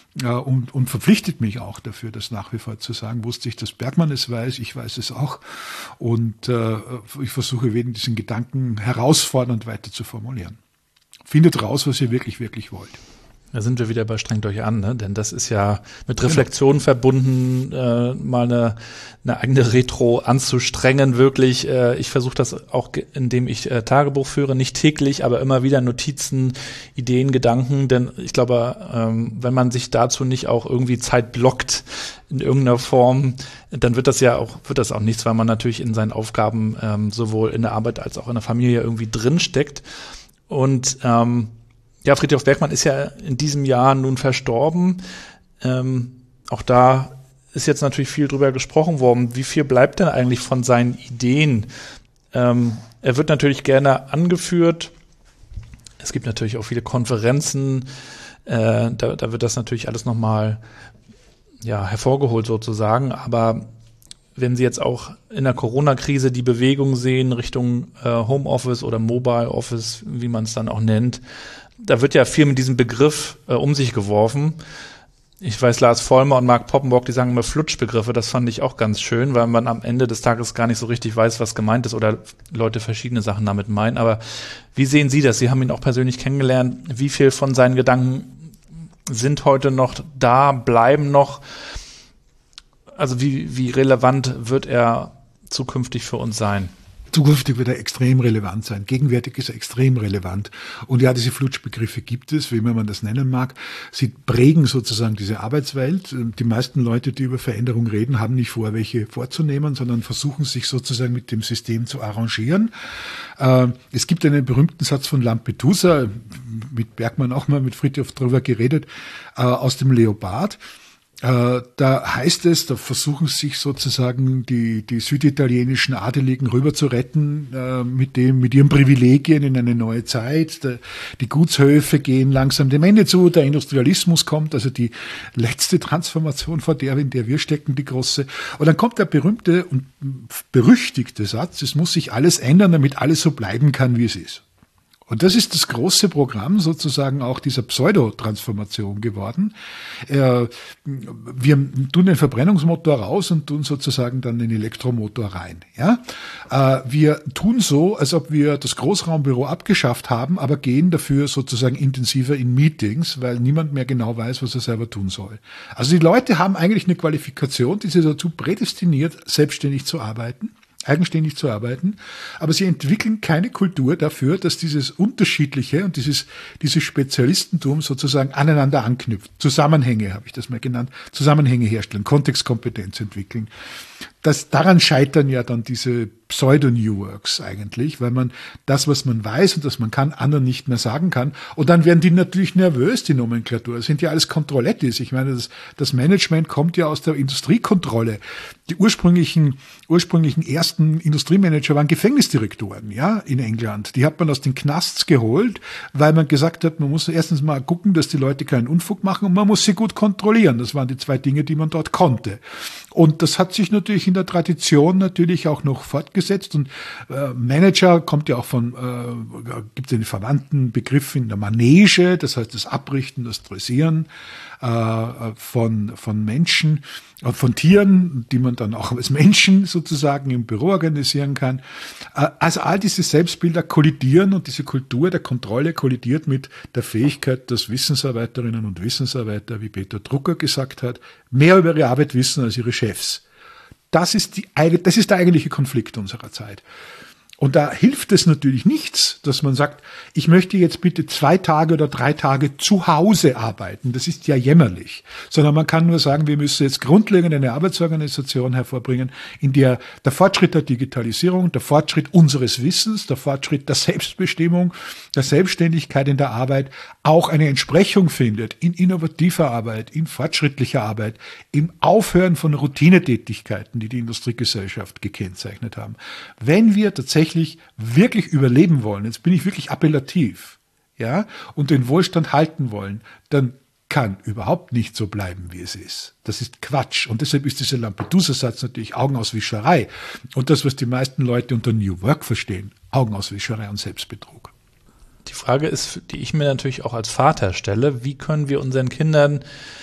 S4: und, und verpflichtet mich auch dafür, das nach wie vor zu sagen. Wusste ich, dass Bergmann es weiß, ich weiß es auch. Und äh, ich versuche, jeden diesen Gedanken herausfordernd weiter zu formulieren. Findet raus, was ihr wirklich, wirklich wollt.
S3: Da sind wir wieder bei Strengt euch an, ne? Denn das ist ja mit Reflexion genau. verbunden, äh, mal eine, eine eigene Retro anzustrengen, wirklich. Äh, ich versuche das auch, indem ich äh, Tagebuch führe, nicht täglich, aber immer wieder Notizen, Ideen, Gedanken, denn ich glaube, ähm, wenn man sich dazu nicht auch irgendwie Zeit blockt in irgendeiner Form, dann wird das ja auch, wird das auch nichts, weil man natürlich in seinen Aufgaben ähm, sowohl in der Arbeit als auch in der Familie irgendwie drinsteckt. Und ähm, ja, Frithjof Bergmann ist ja in diesem Jahr nun verstorben. Ähm, auch da ist jetzt natürlich viel drüber gesprochen worden. Wie viel bleibt denn eigentlich von seinen Ideen? Ähm, er wird natürlich gerne angeführt. Es gibt natürlich auch viele Konferenzen. Äh, da, da wird das natürlich alles nochmal ja, hervorgeholt sozusagen. Aber wenn Sie jetzt auch in der Corona-Krise die Bewegung sehen Richtung äh, Homeoffice oder Mobile Office, wie man es dann auch nennt, da wird ja viel mit diesem Begriff äh, um sich geworfen. Ich weiß, Lars Vollmer und Mark Poppenbock, die sagen immer Flutschbegriffe. Das fand ich auch ganz schön, weil man am Ende des Tages gar nicht so richtig weiß, was gemeint ist oder Leute verschiedene Sachen damit meinen. Aber wie sehen Sie das? Sie haben ihn auch persönlich kennengelernt. Wie viel von seinen Gedanken sind heute noch da, bleiben noch? Also wie, wie relevant wird er zukünftig für uns sein?
S4: Zukünftig wird er extrem relevant sein. Gegenwärtig ist er extrem relevant. Und ja, diese Flutschbegriffe gibt es, wie immer man das nennen mag. Sie prägen sozusagen diese Arbeitswelt. Die meisten Leute, die über Veränderung reden, haben nicht vor, welche vorzunehmen, sondern versuchen sich sozusagen mit dem System zu arrangieren. Es gibt einen berühmten Satz von Lampedusa, mit Bergmann auch mal mit Frithjof drüber geredet, aus dem Leopard. Äh, da heißt es, da versuchen sich sozusagen die, die süditalienischen Adeligen rüber zu retten, äh, mit dem, mit ihren Privilegien in eine neue Zeit. Der, die Gutshöfe gehen langsam dem Ende zu, der Industrialismus kommt, also die letzte Transformation, vor der, in der wir stecken, die große. Und dann kommt der berühmte und berüchtigte Satz, es muss sich alles ändern, damit alles so bleiben kann, wie es ist. Und das ist das große Programm sozusagen auch dieser Pseudotransformation geworden. Äh, wir tun den Verbrennungsmotor raus und tun sozusagen dann den Elektromotor rein. Ja? Äh, wir tun so, als ob wir das Großraumbüro abgeschafft haben, aber gehen dafür sozusagen intensiver in Meetings, weil niemand mehr genau weiß, was er selber tun soll. Also die Leute haben eigentlich eine Qualifikation, die sie dazu prädestiniert, selbstständig zu arbeiten. eigenständig zu arbeiten, aber sie entwickeln keine Kultur dafür, dass dieses Unterschiedliche und dieses, dieses Spezialistentum sozusagen aneinander anknüpft. Zusammenhänge, habe ich das mal genannt, Zusammenhänge herstellen, Kontextkompetenz entwickeln. Das, daran scheitern ja dann diese Pseudo-New Works eigentlich, weil man das, was man weiß und das man kann, anderen nicht mehr sagen kann. Und dann werden die natürlich nervös, die Nomenklatur. Das sind ja alles Kontrollettis. Ich meine, das, das Management kommt ja aus der Industriekontrolle. Die ursprünglichen, ursprünglichen ersten Industriemanager waren Gefängnisdirektoren, ja, in England. Die hat man aus den Knasts geholt, weil man gesagt hat, man muss erstens mal gucken, dass die Leute keinen Unfug machen und man muss sie gut kontrollieren. Das waren die zwei Dinge, die man dort konnte. Und das hat sich natürlich in der Tradition natürlich auch noch fortgesetzt und äh, Manager kommt ja auch von, äh, gibt es einen verwandten Begriff in der Manege, das heißt das Abrichten, das Dressieren äh, von, von Menschen, äh, von Tieren, die man dann auch als Menschen sozusagen im Büro organisieren kann. Äh, also all diese Selbstbilder kollidieren und diese Kultur der Kontrolle kollidiert mit der Fähigkeit, dass Wissensarbeiterinnen und Wissensarbeiter, wie Peter Drucker gesagt hat, mehr über ihre Arbeit wissen als ihre Chefs. Das ist die, das ist der eigentliche Konflikt unserer Zeit. Und da hilft es natürlich nichts, dass man sagt, ich möchte jetzt bitte zwei Tage oder drei Tage zu Hause arbeiten. Das ist ja jämmerlich. Sondern man kann nur sagen, wir müssen jetzt grundlegend eine Arbeitsorganisation hervorbringen, in der der Fortschritt der Digitalisierung, der Fortschritt unseres Wissens, der Fortschritt der Selbstbestimmung, der Selbstständigkeit in der Arbeit auch eine Entsprechung findet in innovativer Arbeit, in fortschrittlicher Arbeit, im Aufhören von Routinetätigkeiten, die die Industriegesellschaft gekennzeichnet haben. Wenn wir tatsächlich wirklich überleben wollen, jetzt bin ich wirklich appellativ, ja, und den Wohlstand halten wollen, dann kann überhaupt nicht so bleiben, wie es ist. Das ist Quatsch. Und deshalb ist dieser Lampedusa-Satz natürlich Augenauswischerei. Und das, was die meisten Leute unter New Work verstehen, Augenauswischerei und Selbstbetrug.
S3: Die Frage ist, die ich mir natürlich auch als Vater stelle, wie können wir unseren Kindern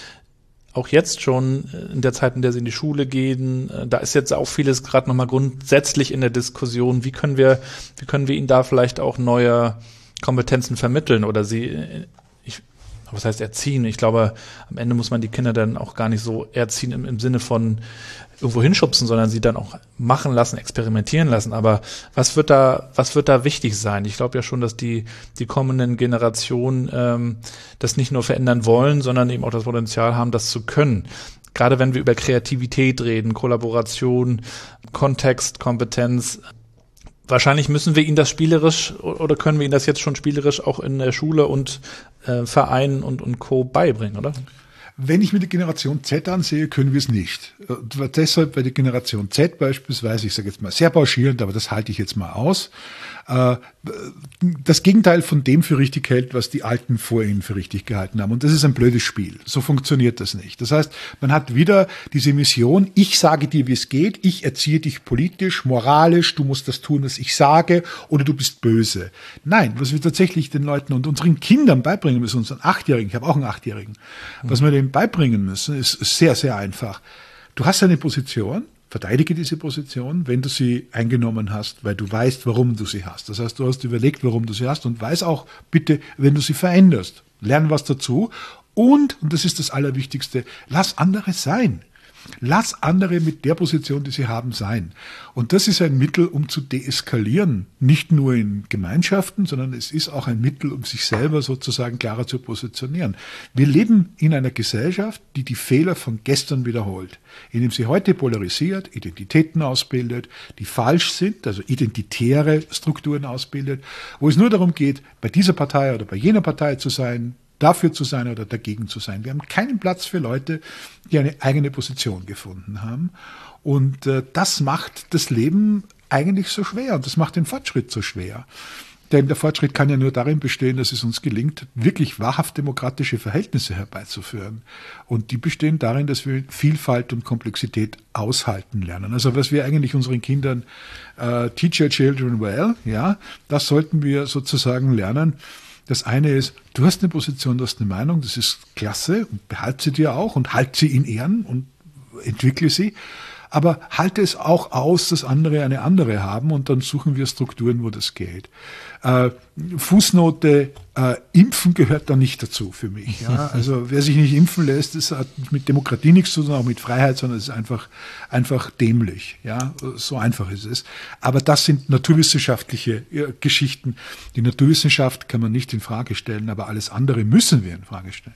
S3: auch jetzt schon in der Zeit, in der sie in die Schule gehen, da ist jetzt auch vieles gerade nochmal grundsätzlich in der Diskussion. Wie können wir, wie können wir ihnen da vielleicht auch neue Kompetenzen vermitteln oder sie, ich, was heißt erziehen? Ich glaube, am Ende muss man die Kinder dann auch gar nicht so erziehen im, im Sinne von irgendwo hinschubsen, sondern sie dann auch machen lassen, experimentieren lassen. Aber was wird da, was wird da wichtig sein? Ich glaube ja schon, dass die, die kommenden Generationen ähm, das nicht nur verändern wollen, sondern eben auch das Potenzial haben, das zu können. Gerade wenn wir über Kreativität reden, Kollaboration, Kontext, Kompetenz. Wahrscheinlich müssen wir ihnen das spielerisch oder können wir ihnen das jetzt schon spielerisch auch in der Schule und äh, Vereinen und, und Co. beibringen, oder?
S4: Wenn ich mir die Generation Z ansehe, können wir es nicht. Und deshalb bei der Generation Z beispielsweise, ich sage jetzt mal sehr pauschierend, aber das halte ich jetzt mal aus, das Gegenteil von dem für richtig hält, was die Alten vor ihnen für richtig gehalten haben. Und das ist ein blödes Spiel. So funktioniert das nicht. Das heißt, man hat wieder diese Mission, ich sage dir, wie es geht, ich erziehe dich politisch, moralisch, du musst das tun, was ich sage, oder du bist böse. Nein, was wir tatsächlich den Leuten und unseren Kindern beibringen müssen, unseren Achtjährigen, ich habe auch einen Achtjährigen, mhm. was wir denen beibringen müssen, ist sehr, sehr einfach. Du hast eine Position, verteidige diese Position, wenn du sie eingenommen hast, weil du weißt, warum du sie hast. Das heißt, du hast überlegt, warum du sie hast und weiß auch bitte, wenn du sie veränderst. Lern was dazu und, und das ist das Allerwichtigste, lass andere sein. Lass andere mit der Position, die sie haben, sein. Und das ist ein Mittel, um zu deeskalieren. Nicht nur in Gemeinschaften, sondern es ist auch ein Mittel, um sich selber sozusagen klarer zu positionieren. Wir leben in einer Gesellschaft, die die Fehler von gestern wiederholt, indem sie heute polarisiert, Identitäten ausbildet, die falsch sind, also identitäre Strukturen ausbildet, wo es nur darum geht, bei dieser Partei oder bei jener Partei zu sein, dafür zu sein oder dagegen zu sein. Wir haben keinen Platz für Leute, die eine eigene Position gefunden haben. Und äh, das macht das Leben eigentlich so schwer und das macht den Fortschritt so schwer. Denn der Fortschritt kann ja nur darin bestehen, dass es uns gelingt, wirklich wahrhaft demokratische Verhältnisse herbeizuführen. Und die bestehen darin, dass wir Vielfalt und Komplexität aushalten lernen. Also was wir eigentlich unseren Kindern äh, teach your children well, ja, das sollten wir sozusagen lernen. Das eine ist, du hast eine Position, du hast eine Meinung, das ist klasse, und behalte sie dir auch und halte sie in Ehren und entwickle sie. Aber halte es auch aus, dass andere eine andere haben, und dann suchen wir Strukturen, wo das geht. Äh, Fußnote, äh, Impfen gehört da nicht dazu für mich. Ja? Also wer sich nicht impfen lässt, das hat mit Demokratie nichts zu tun, auch mit Freiheit, sondern es ist einfach, einfach dämlich. Ja? So einfach ist es. Aber das sind naturwissenschaftliche äh, Geschichten. Die Naturwissenschaft kann man nicht in Frage stellen, aber alles andere müssen wir in Frage stellen.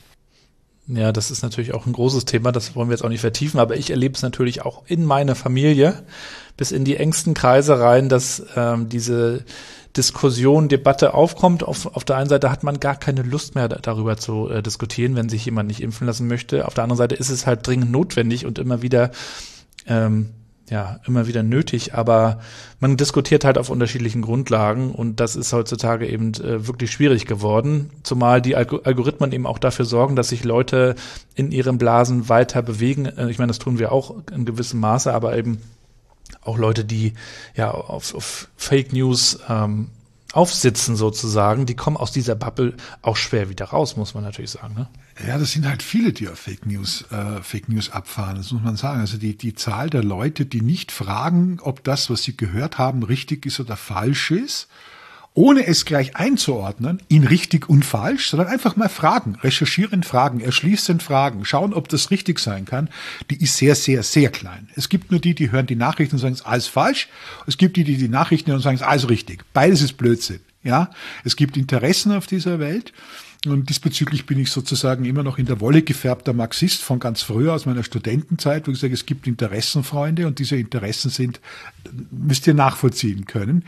S3: Ja, das ist natürlich auch ein großes Thema, das wollen wir jetzt auch nicht vertiefen, aber ich erlebe es natürlich auch in meiner Familie bis in die engsten Kreise rein, dass ähm, diese Diskussion, Debatte aufkommt. Auf, auf der einen Seite hat man gar keine Lust mehr da, darüber zu äh, diskutieren, wenn sich jemand nicht impfen lassen möchte. Auf der anderen Seite ist es halt dringend notwendig und immer wieder ähm, ja, immer wieder nötig, aber man diskutiert halt auf unterschiedlichen Grundlagen und das ist heutzutage eben äh, wirklich schwierig geworden, zumal die Alg- Algorithmen eben auch dafür sorgen, dass sich Leute in ihren Blasen weiter bewegen. Äh, ich meine, das tun wir auch in gewissem Maße, aber eben auch Leute, die ja auf, auf Fake News ähm, aufsitzen sozusagen, die kommen aus dieser Bubble auch schwer wieder raus, muss man natürlich sagen, ne?
S4: Ja, das sind halt viele, die auf Fake News, äh, Fake News abfahren, das muss man sagen. Also die, die Zahl der Leute, die nicht fragen, ob das, was sie gehört haben, richtig ist oder falsch ist, ohne es gleich einzuordnen, in richtig und falsch, sondern einfach mal fragen, recherchieren, fragen, erschließen, fragen, schauen, ob das richtig sein kann, die ist sehr, sehr, sehr klein. Es gibt nur die, die hören die Nachrichten und sagen, es ist alles falsch. Es gibt die, die die Nachrichten hören und sagen, es ist alles richtig. Beides ist Blödsinn. Ja, es gibt Interessen auf dieser Welt. Und diesbezüglich bin ich sozusagen immer noch in der Wolle gefärbter Marxist von ganz früher aus meiner Studentenzeit, wo ich sage, es gibt Interessenfreunde und diese Interessen sind, müsst ihr nachvollziehen können.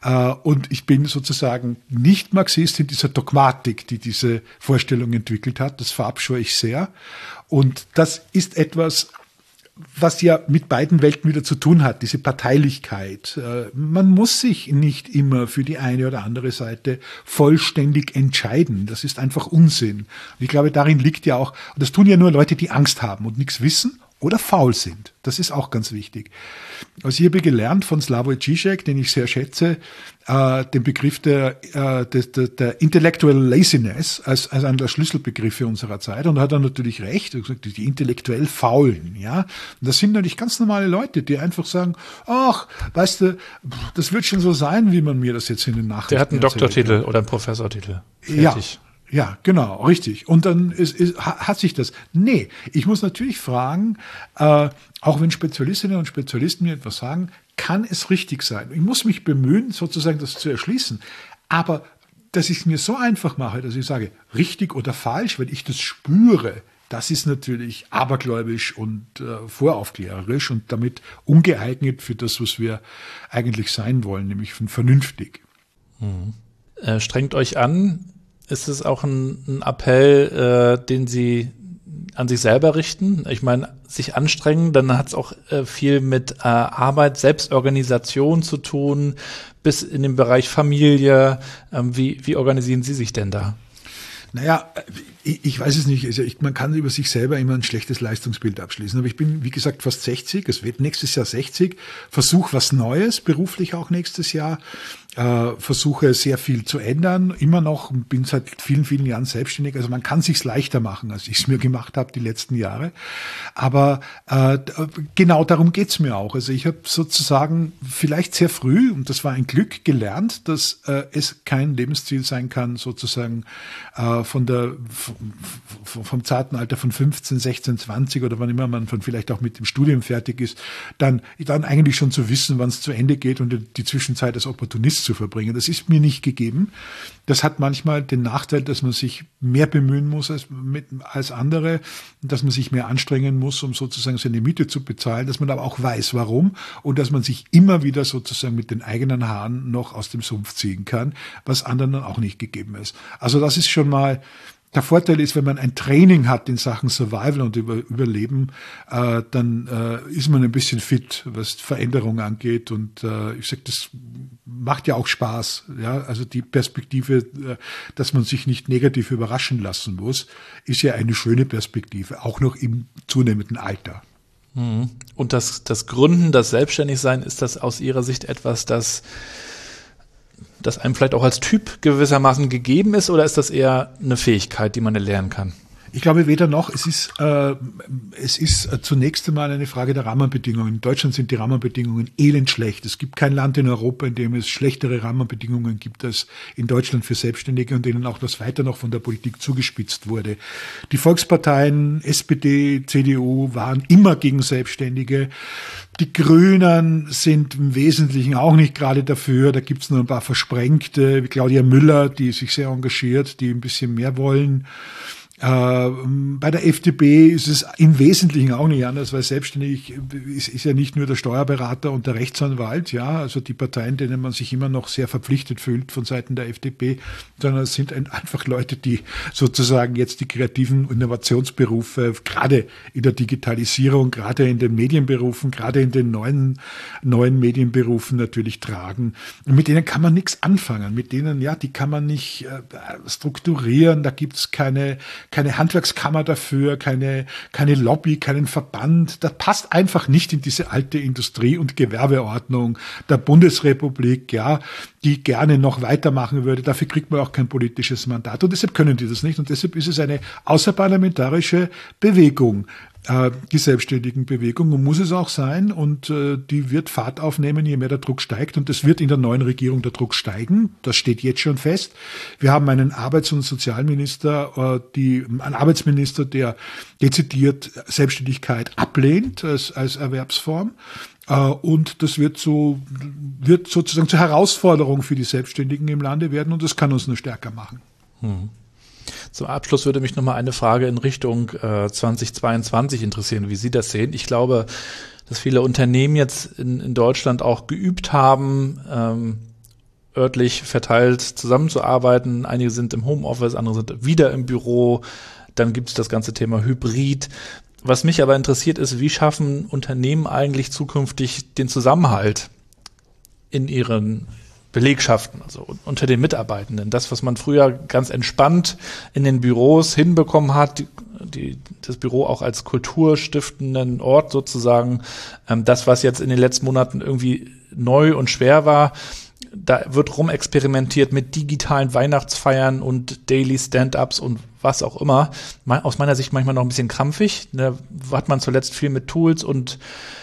S4: Und ich bin sozusagen nicht Marxist in dieser Dogmatik, die diese Vorstellung entwickelt hat. Das verabscheue ich sehr. Und das ist etwas, was ja mit beiden Welten wieder zu tun hat, diese Parteilichkeit. Man muss sich nicht immer für die eine oder andere Seite vollständig entscheiden. Das ist einfach Unsinn. Und ich glaube, darin liegt ja auch, und das tun ja nur Leute, die Angst haben und nichts wissen oder faul sind. Das ist auch ganz wichtig. Also ich habe gelernt von Slavoj Žižek, den ich sehr schätze, äh, den Begriff der, äh, der, der, der Intellectual Laziness als, als einer der Schlüsselbegriffe unserer Zeit. Und da hat er natürlich recht, er hat gesagt, die intellektuell Faulen. Ja? Und das sind natürlich ganz normale Leute, die einfach sagen, ach, weißt du, das wird schon so sein, wie man mir das jetzt in den Nachrichten
S3: Der hat einen
S4: erzählt.
S3: Doktortitel oder einen Professortitel. Fertig.
S4: Ja. Ja, genau, richtig. Und dann ist, ist, hat sich das. Nee, ich muss natürlich fragen, äh, auch wenn Spezialistinnen und Spezialisten mir etwas sagen, kann es richtig sein? Ich muss mich bemühen, sozusagen das zu erschließen. Aber dass ich es mir so einfach mache, dass ich sage, richtig oder falsch, wenn ich das spüre, das ist natürlich abergläubisch und äh, voraufklärerisch und damit ungeeignet für das, was wir eigentlich sein wollen, nämlich vernünftig.
S3: Mhm. Äh, strengt euch an. Ist es auch ein, ein Appell, äh, den Sie an sich selber richten? Ich meine, sich anstrengen, dann hat es auch äh, viel mit äh, Arbeit, Selbstorganisation zu tun, bis in den Bereich Familie. Ähm, wie, wie organisieren Sie sich denn da?
S4: Naja, ich, ich weiß es nicht. Also ich, man kann über sich selber immer ein schlechtes Leistungsbild abschließen. Aber ich bin, wie gesagt, fast sechzig. Es wird nächstes Jahr sechzig. Versuche was Neues, beruflich auch nächstes Jahr. Äh, versuche sehr viel zu ändern. Immer noch, bin seit vielen, vielen Jahren selbstständig. Also man kann sich's leichter machen, als ich es mir gemacht habe die letzten Jahre. Aber äh, genau darum geht's mir auch. Also ich habe sozusagen vielleicht sehr früh, und das war ein Glück, gelernt, dass äh, es kein Lebensziel sein kann, sozusagen äh, von der vom, vom zarten Alter von fünfzehn, sechzehn, zwanzig oder wann immer man von vielleicht auch mit dem Studium fertig ist, dann dann eigentlich schon zu wissen, wann es zu Ende geht und die Zwischenzeit als Opportunist zu verbringen. Das ist mir nicht gegeben. Das hat manchmal den Nachteil, dass man sich mehr bemühen muss als, mit, als andere, dass man sich mehr anstrengen muss, um sozusagen seine Miete zu bezahlen, dass man aber auch weiß, warum und dass man sich immer wieder sozusagen mit den eigenen Haaren noch aus dem Sumpf ziehen kann, was anderen dann auch nicht gegeben ist. Also das ist schon mal Der Vorteil ist, wenn man ein Training hat in Sachen Survival und Über- Überleben, äh, dann äh, ist man ein bisschen fit, was Veränderung angeht. Und äh, ich sage, das macht ja auch Spaß. Ja, also die Perspektive, äh, dass man sich nicht negativ überraschen lassen muss, ist ja eine schöne Perspektive, auch noch im zunehmenden Alter.
S3: Und das, das Gründen, das Selbstständigsein, ist das aus Ihrer Sicht etwas, das, das einem vielleicht auch als Typ gewissermaßen gegeben ist, oder ist das eher eine Fähigkeit, die man erlernen kann?
S4: Ich glaube weder noch. Es ist, äh, es ist zunächst einmal eine Frage der Rahmenbedingungen. In Deutschland sind die Rahmenbedingungen elend schlecht. Es gibt kein Land in Europa, in dem es schlechtere Rahmenbedingungen gibt als in Deutschland für Selbstständige und denen auch das weiter noch von der Politik zugespitzt wurde. Die Volksparteien, S P D, C D U waren immer gegen Selbstständige. Die Grünen sind im Wesentlichen auch nicht gerade dafür. Da gibt es nur ein paar Versprengte, wie Claudia Müller, die sich sehr engagiert, die ein bisschen mehr wollen. Äh, bei der F D P ist es im Wesentlichen auch nicht anders, weil selbstständig ist, ist ja nicht nur der Steuerberater und der Rechtsanwalt, ja, also die Parteien, denen man sich immer noch sehr verpflichtet fühlt von Seiten der F D P, sondern es sind einfach Leute, die sozusagen jetzt die kreativen Innovationsberufe, gerade in der Digitalisierung, gerade in den Medienberufen, gerade in den neuen, neuen Medienberufen natürlich tragen. Und mit denen kann man nichts anfangen. Mit denen, ja, die kann man nicht äh, strukturieren, da gibt es keine keine Handwerkskammer dafür, keine, keine Lobby, keinen Verband. Das passt einfach nicht in diese alte Industrie- und Gewerbeordnung der Bundesrepublik, ja, die gerne noch weitermachen würde. Dafür kriegt man auch kein politisches Mandat. Und deshalb können die das nicht. Und deshalb ist es eine außerparlamentarische Bewegung, äh, die Selbstständigenbewegung. Und muss es auch sein. Und äh, die wird Fahrt aufnehmen, je mehr der Druck steigt. Und es wird in der neuen Regierung der Druck steigen. Das steht jetzt schon fest. Wir haben einen Arbeits- und Sozialminister, äh, die, einen Arbeitsminister, der dezidiert Selbstständigkeit ablehnt als, als Erwerbsform. Und das wird so, wird sozusagen zur Herausforderung für die Selbstständigen im Lande werden und das kann uns nur stärker machen.
S3: Hm. Zum Abschluss würde mich nochmal eine Frage in Richtung äh, zweitausendzweiundzwanzig interessieren, wie Sie das sehen. Ich glaube, dass viele Unternehmen jetzt in, in Deutschland auch geübt haben, ähm, örtlich verteilt zusammenzuarbeiten. Einige sind im Homeoffice, andere sind wieder im Büro. Dann gibt es das ganze Thema Hybrid. Was mich aber interessiert ist, wie schaffen Unternehmen eigentlich zukünftig den Zusammenhalt in ihren Belegschaften, also unter den Mitarbeitenden? Das, was man früher ganz entspannt in den Büros hinbekommen hat, die, die, das Büro auch als kulturstiftenden Ort sozusagen, ähm, das, was jetzt in den letzten Monaten irgendwie neu und schwer war, da wird rumexperimentiert mit digitalen Weihnachtsfeiern und Daily Stand-ups und was auch immer. Aus meiner Sicht manchmal noch ein bisschen krampfig. Da hat man zuletzt viel mit Tools und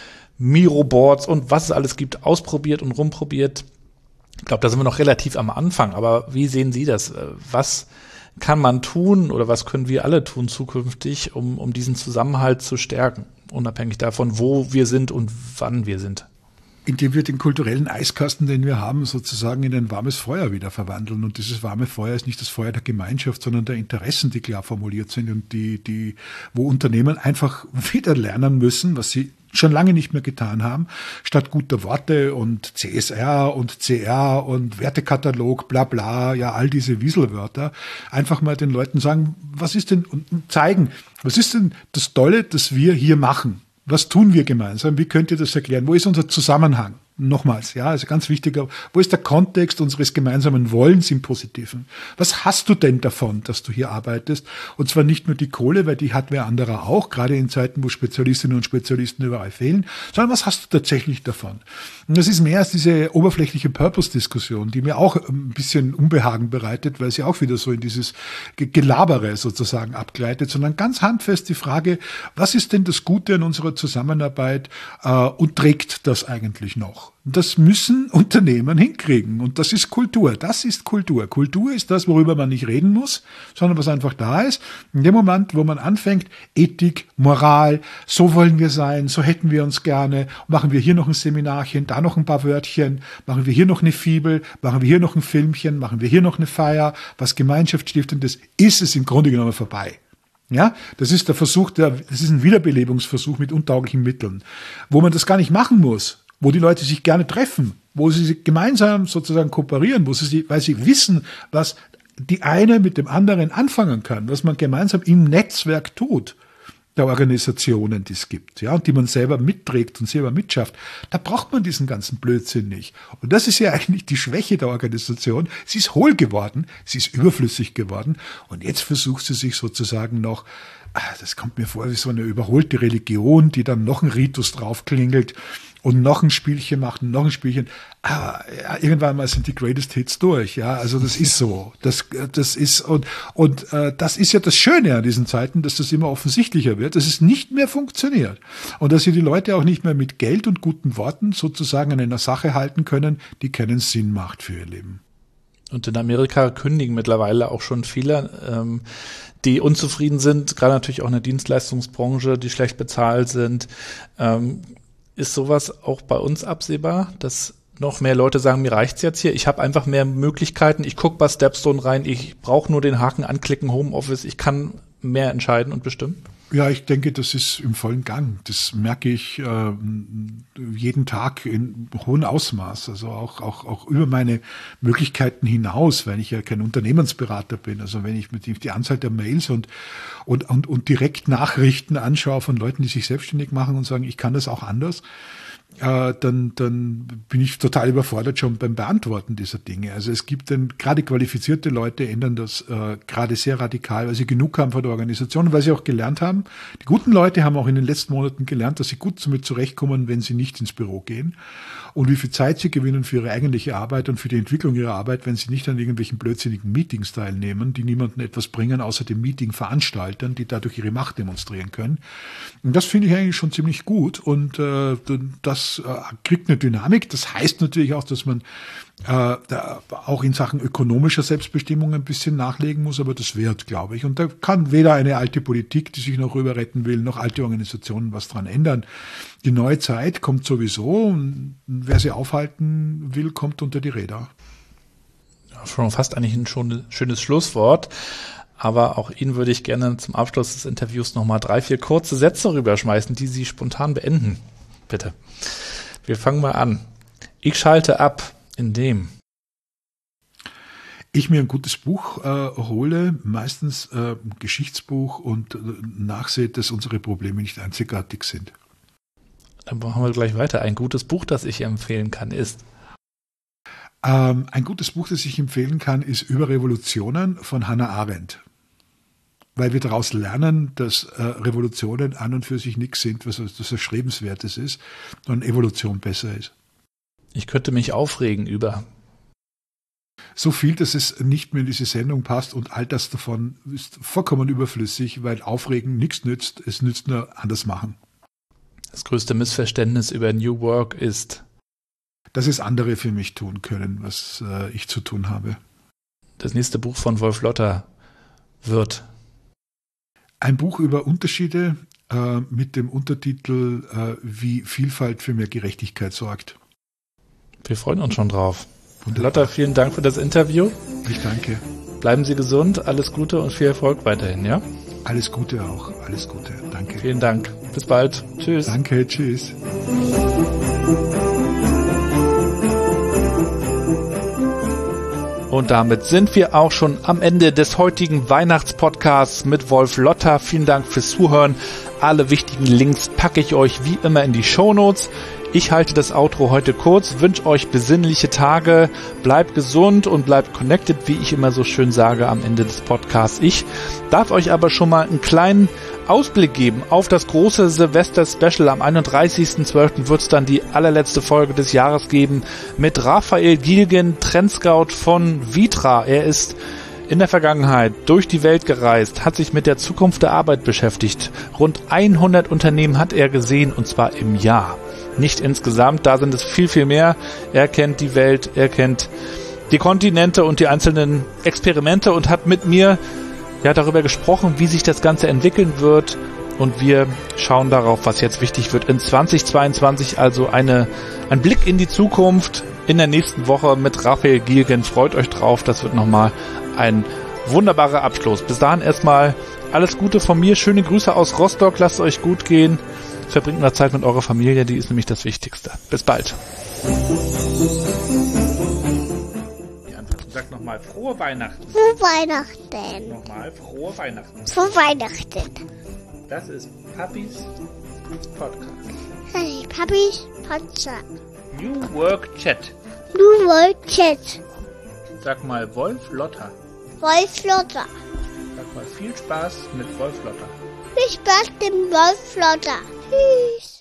S3: Miro-Boards und was es alles gibt, ausprobiert und rumprobiert. Ich glaube, da sind wir noch relativ am Anfang. Aber wie sehen Sie das? Was kann man tun oder was können wir alle tun zukünftig, um, um diesen Zusammenhalt zu stärken? Unabhängig davon, wo wir sind und wann wir sind.
S4: Indem wir den kulturellen Eiskasten, den wir haben, sozusagen in ein warmes Feuer wieder verwandeln. Und dieses warme Feuer ist nicht das Feuer der Gemeinschaft, sondern der Interessen, die klar formuliert sind und die, die, wo Unternehmen einfach wieder lernen müssen, was sie schon lange nicht mehr getan haben, statt guter Worte und C S R und C R und Wertekatalog, bla bla, ja, all diese Wieselwörter, einfach mal den Leuten sagen, was ist denn, und zeigen, was ist denn das Tolle, das wir hier machen? Was tun wir gemeinsam? Wie könnt ihr das erklären? Wo ist unser Zusammenhang? Nochmals, ja, also ganz wichtig, wo ist der Kontext unseres gemeinsamen Wollens im Positiven? Was hast du denn davon, dass du hier arbeitest? Und zwar nicht nur die Kohle, weil die hat wer anderer auch, gerade in Zeiten, wo Spezialistinnen und Spezialisten überall fehlen, sondern was hast du tatsächlich davon? Und das ist mehr als diese oberflächliche Purpose-Diskussion, die mir auch ein bisschen Unbehagen bereitet, weil sie auch wieder so in dieses Gelabere sozusagen abgleitet, sondern ganz handfest die Frage, was ist denn das Gute an unserer Zusammenarbeit äh, und trägt das eigentlich noch? Das müssen Unternehmen hinkriegen. Und das ist Kultur. Das ist Kultur. Kultur ist das, worüber man nicht reden muss, sondern was einfach da ist. In dem Moment, wo man anfängt, Ethik, Moral, so wollen wir sein, so hätten wir uns gerne, machen wir hier noch ein Seminarchen, da noch ein paar Wörtchen, machen wir hier noch eine Fibel, machen wir hier noch ein Filmchen, machen wir hier noch eine Feier, was Gemeinschaftsstiftendes, ist es im Grunde genommen vorbei. Ja, das ist der Versuch, der, das ist ein Wiederbelebungsversuch mit untauglichen Mitteln, wo man das gar nicht machen muss, wo die Leute sich gerne treffen, wo sie gemeinsam sozusagen kooperieren, wo sie, weil sie wissen, was die eine mit dem anderen anfangen kann, was man gemeinsam im Netzwerk tut, der Organisationen, die es gibt, ja, und die man selber mitträgt und selber mitschafft, da braucht man diesen ganzen Blödsinn nicht. Und das ist ja eigentlich die Schwäche der Organisation. Sie ist hohl geworden, sie ist überflüssig geworden und jetzt versucht sie sich sozusagen noch, das kommt mir vor wie so eine überholte Religion, die dann noch einen Ritus draufklingelt und noch ein Spielchen macht und noch ein Spielchen. Aber ja, irgendwann mal sind die Greatest Hits durch, ja. Also das ist so. Das, das ist und und äh, das ist ja das Schöne an diesen Zeiten, dass das immer offensichtlicher wird, dass es nicht mehr funktioniert und dass sie die Leute auch nicht mehr mit Geld und guten Worten sozusagen an einer Sache halten können, die keinen Sinn macht für ihr Leben.
S3: Und in Amerika kündigen mittlerweile auch schon viele, ähm, die unzufrieden sind, gerade natürlich auch in der Dienstleistungsbranche, die schlecht bezahlt sind. Ähm, ist sowas auch bei uns absehbar, dass noch mehr Leute sagen, mir reicht's jetzt hier, ich habe einfach mehr Möglichkeiten, ich gucke bei Stepstone rein, ich brauche nur den Haken anklicken, Homeoffice, ich kann mehr entscheiden und bestimmen?
S4: Ja, ich denke, das ist im vollen Gang. Das merke ich äh, jeden Tag in hohem Ausmaß, also auch, auch, auch über meine Möglichkeiten hinaus, weil ich ja kein Unternehmensberater bin. Also wenn ich mit die Anzahl der Mails und, und, und, und direkt Nachrichten anschaue von Leuten, die sich selbstständig machen und sagen, ich kann das auch anders, äh, dann, dann bin ich total überfordert schon beim Beantworten dieser Dinge. Also es gibt dann, gerade qualifizierte Leute ändern das äh, gerade sehr radikal, weil sie genug haben von der Organisation und weil sie auch gelernt haben. Die guten Leute haben auch in den letzten Monaten gelernt, dass sie gut damit zurechtkommen, wenn sie nicht ins Büro gehen. Und wie viel Zeit sie gewinnen für ihre eigentliche Arbeit und für die Entwicklung ihrer Arbeit, wenn sie nicht an irgendwelchen blödsinnigen Meetings teilnehmen, die niemandem etwas bringen, außer dem Meeting-Veranstaltern, die dadurch ihre Macht demonstrieren können. Und das finde ich eigentlich schon ziemlich gut. Und äh, das äh, kriegt eine Dynamik. Das heißt natürlich auch, dass man äh, da auch in Sachen ökonomischer Selbstbestimmung ein bisschen nachlegen muss, aber das wird, glaube ich. Und da kann weder eine alte Politik, die sich noch rüber retten will, noch alte Organisationen was dran ändern. Die neue Zeit kommt sowieso und wer sie aufhalten will, kommt unter die Räder.
S3: Ja, schon fast eigentlich ein schon schönes Schlusswort. Aber auch Ihnen würde ich gerne zum Abschluss des Interviews nochmal drei, vier kurze Sätze rüberschmeißen, die Sie spontan beenden. Bitte. Wir fangen mal an. Ich schalte ab, indem
S4: ich mir ein gutes Buch äh, hole, meistens äh, ein Geschichtsbuch und äh, nachsehe, dass unsere Probleme nicht einzigartig sind.
S3: Dann machen wir gleich weiter. Ein gutes Buch, das ich empfehlen kann, ist?
S4: Ähm, ein gutes Buch, das ich empfehlen kann, ist Über Revolutionen von Hannah Arendt. Weil wir daraus lernen, dass äh, Revolutionen an und für sich nichts sind, was das Erstrebenswertes ist, sondern Evolution besser ist.
S3: Ich könnte mich aufregen über?
S4: So viel, dass es nicht mehr in diese Sendung passt und all das davon ist vollkommen überflüssig, weil Aufregen nichts nützt, es nützt nur anders machen.
S3: Das größte Missverständnis über New Work ist?
S4: Dass es andere für mich tun können, was äh, ich zu tun habe.
S3: Das nächste Buch von Wolf Lotter wird?
S4: Ein Buch über Unterschiede äh, mit dem Untertitel äh, Wie Vielfalt für mehr Gerechtigkeit sorgt.
S3: Wir freuen uns schon drauf. Wunderbar. Lotter, vielen Dank für das Interview.
S4: Ich danke.
S3: Bleiben Sie gesund, alles Gute und viel Erfolg weiterhin, ja?
S4: Alles Gute auch, alles Gute. Danke.
S3: Vielen Dank. Bis bald. Tschüss.
S4: Danke, tschüss.
S3: Und damit sind wir auch schon am Ende des heutigen Weihnachtspodcasts mit Wolf Lotter. Vielen Dank fürs Zuhören. Alle wichtigen Links packe ich euch wie immer in die Shownotes. Ich halte das Outro heute kurz, wünsche euch besinnliche Tage, bleibt gesund und bleibt connected, wie ich immer so schön sage am Ende des Podcasts. Ich darf euch aber schon mal einen kleinen Ausblick geben auf das große Silvester-Special. Am einunddreißigsten zwölften wird es dann die allerletzte Folge des Jahres geben mit Raphael Gielgen, Trendscout von Vitra. Er ist in der Vergangenheit durch die Welt gereist, hat sich mit der Zukunft der Arbeit beschäftigt. Rund hundert Unternehmen hat er gesehen, und zwar im Jahr. Nicht insgesamt, da sind es viel, viel mehr. Er kennt die Welt, er kennt die Kontinente und die einzelnen Experimente und hat mit mir ja darüber gesprochen, wie sich das Ganze entwickeln wird. Und wir schauen darauf, was jetzt wichtig wird in zweitausendzweiundzwanzig. Also eine, ein Blick in die Zukunft in der nächsten Woche mit Raphael Gielgen. Freut euch drauf, das wird nochmal ein wunderbarer Abschluss. Bis dahin erstmal alles Gute von mir. Schöne Grüße aus Rostock, lasst euch gut gehen. Verbringt mal Zeit mit eurer Familie, die ist nämlich das Wichtigste. Bis bald. Die Antwort. Sag nochmal frohe Weihnachten.
S1: Frohe Weihnachten.
S3: Nochmal frohe Weihnachten.
S1: Frohe Weihnachten.
S3: Das ist Papis Podcast.
S1: Hey, Papis Podcast.
S3: New Work Chat.
S1: New Work Chat.
S3: Sag mal Wolf Lotter.
S1: Wolf Lotter.
S3: Sag mal viel Spaß mit Wolf Lotter.
S1: Viel Spaß dem Wolf Lotter. Tschüss.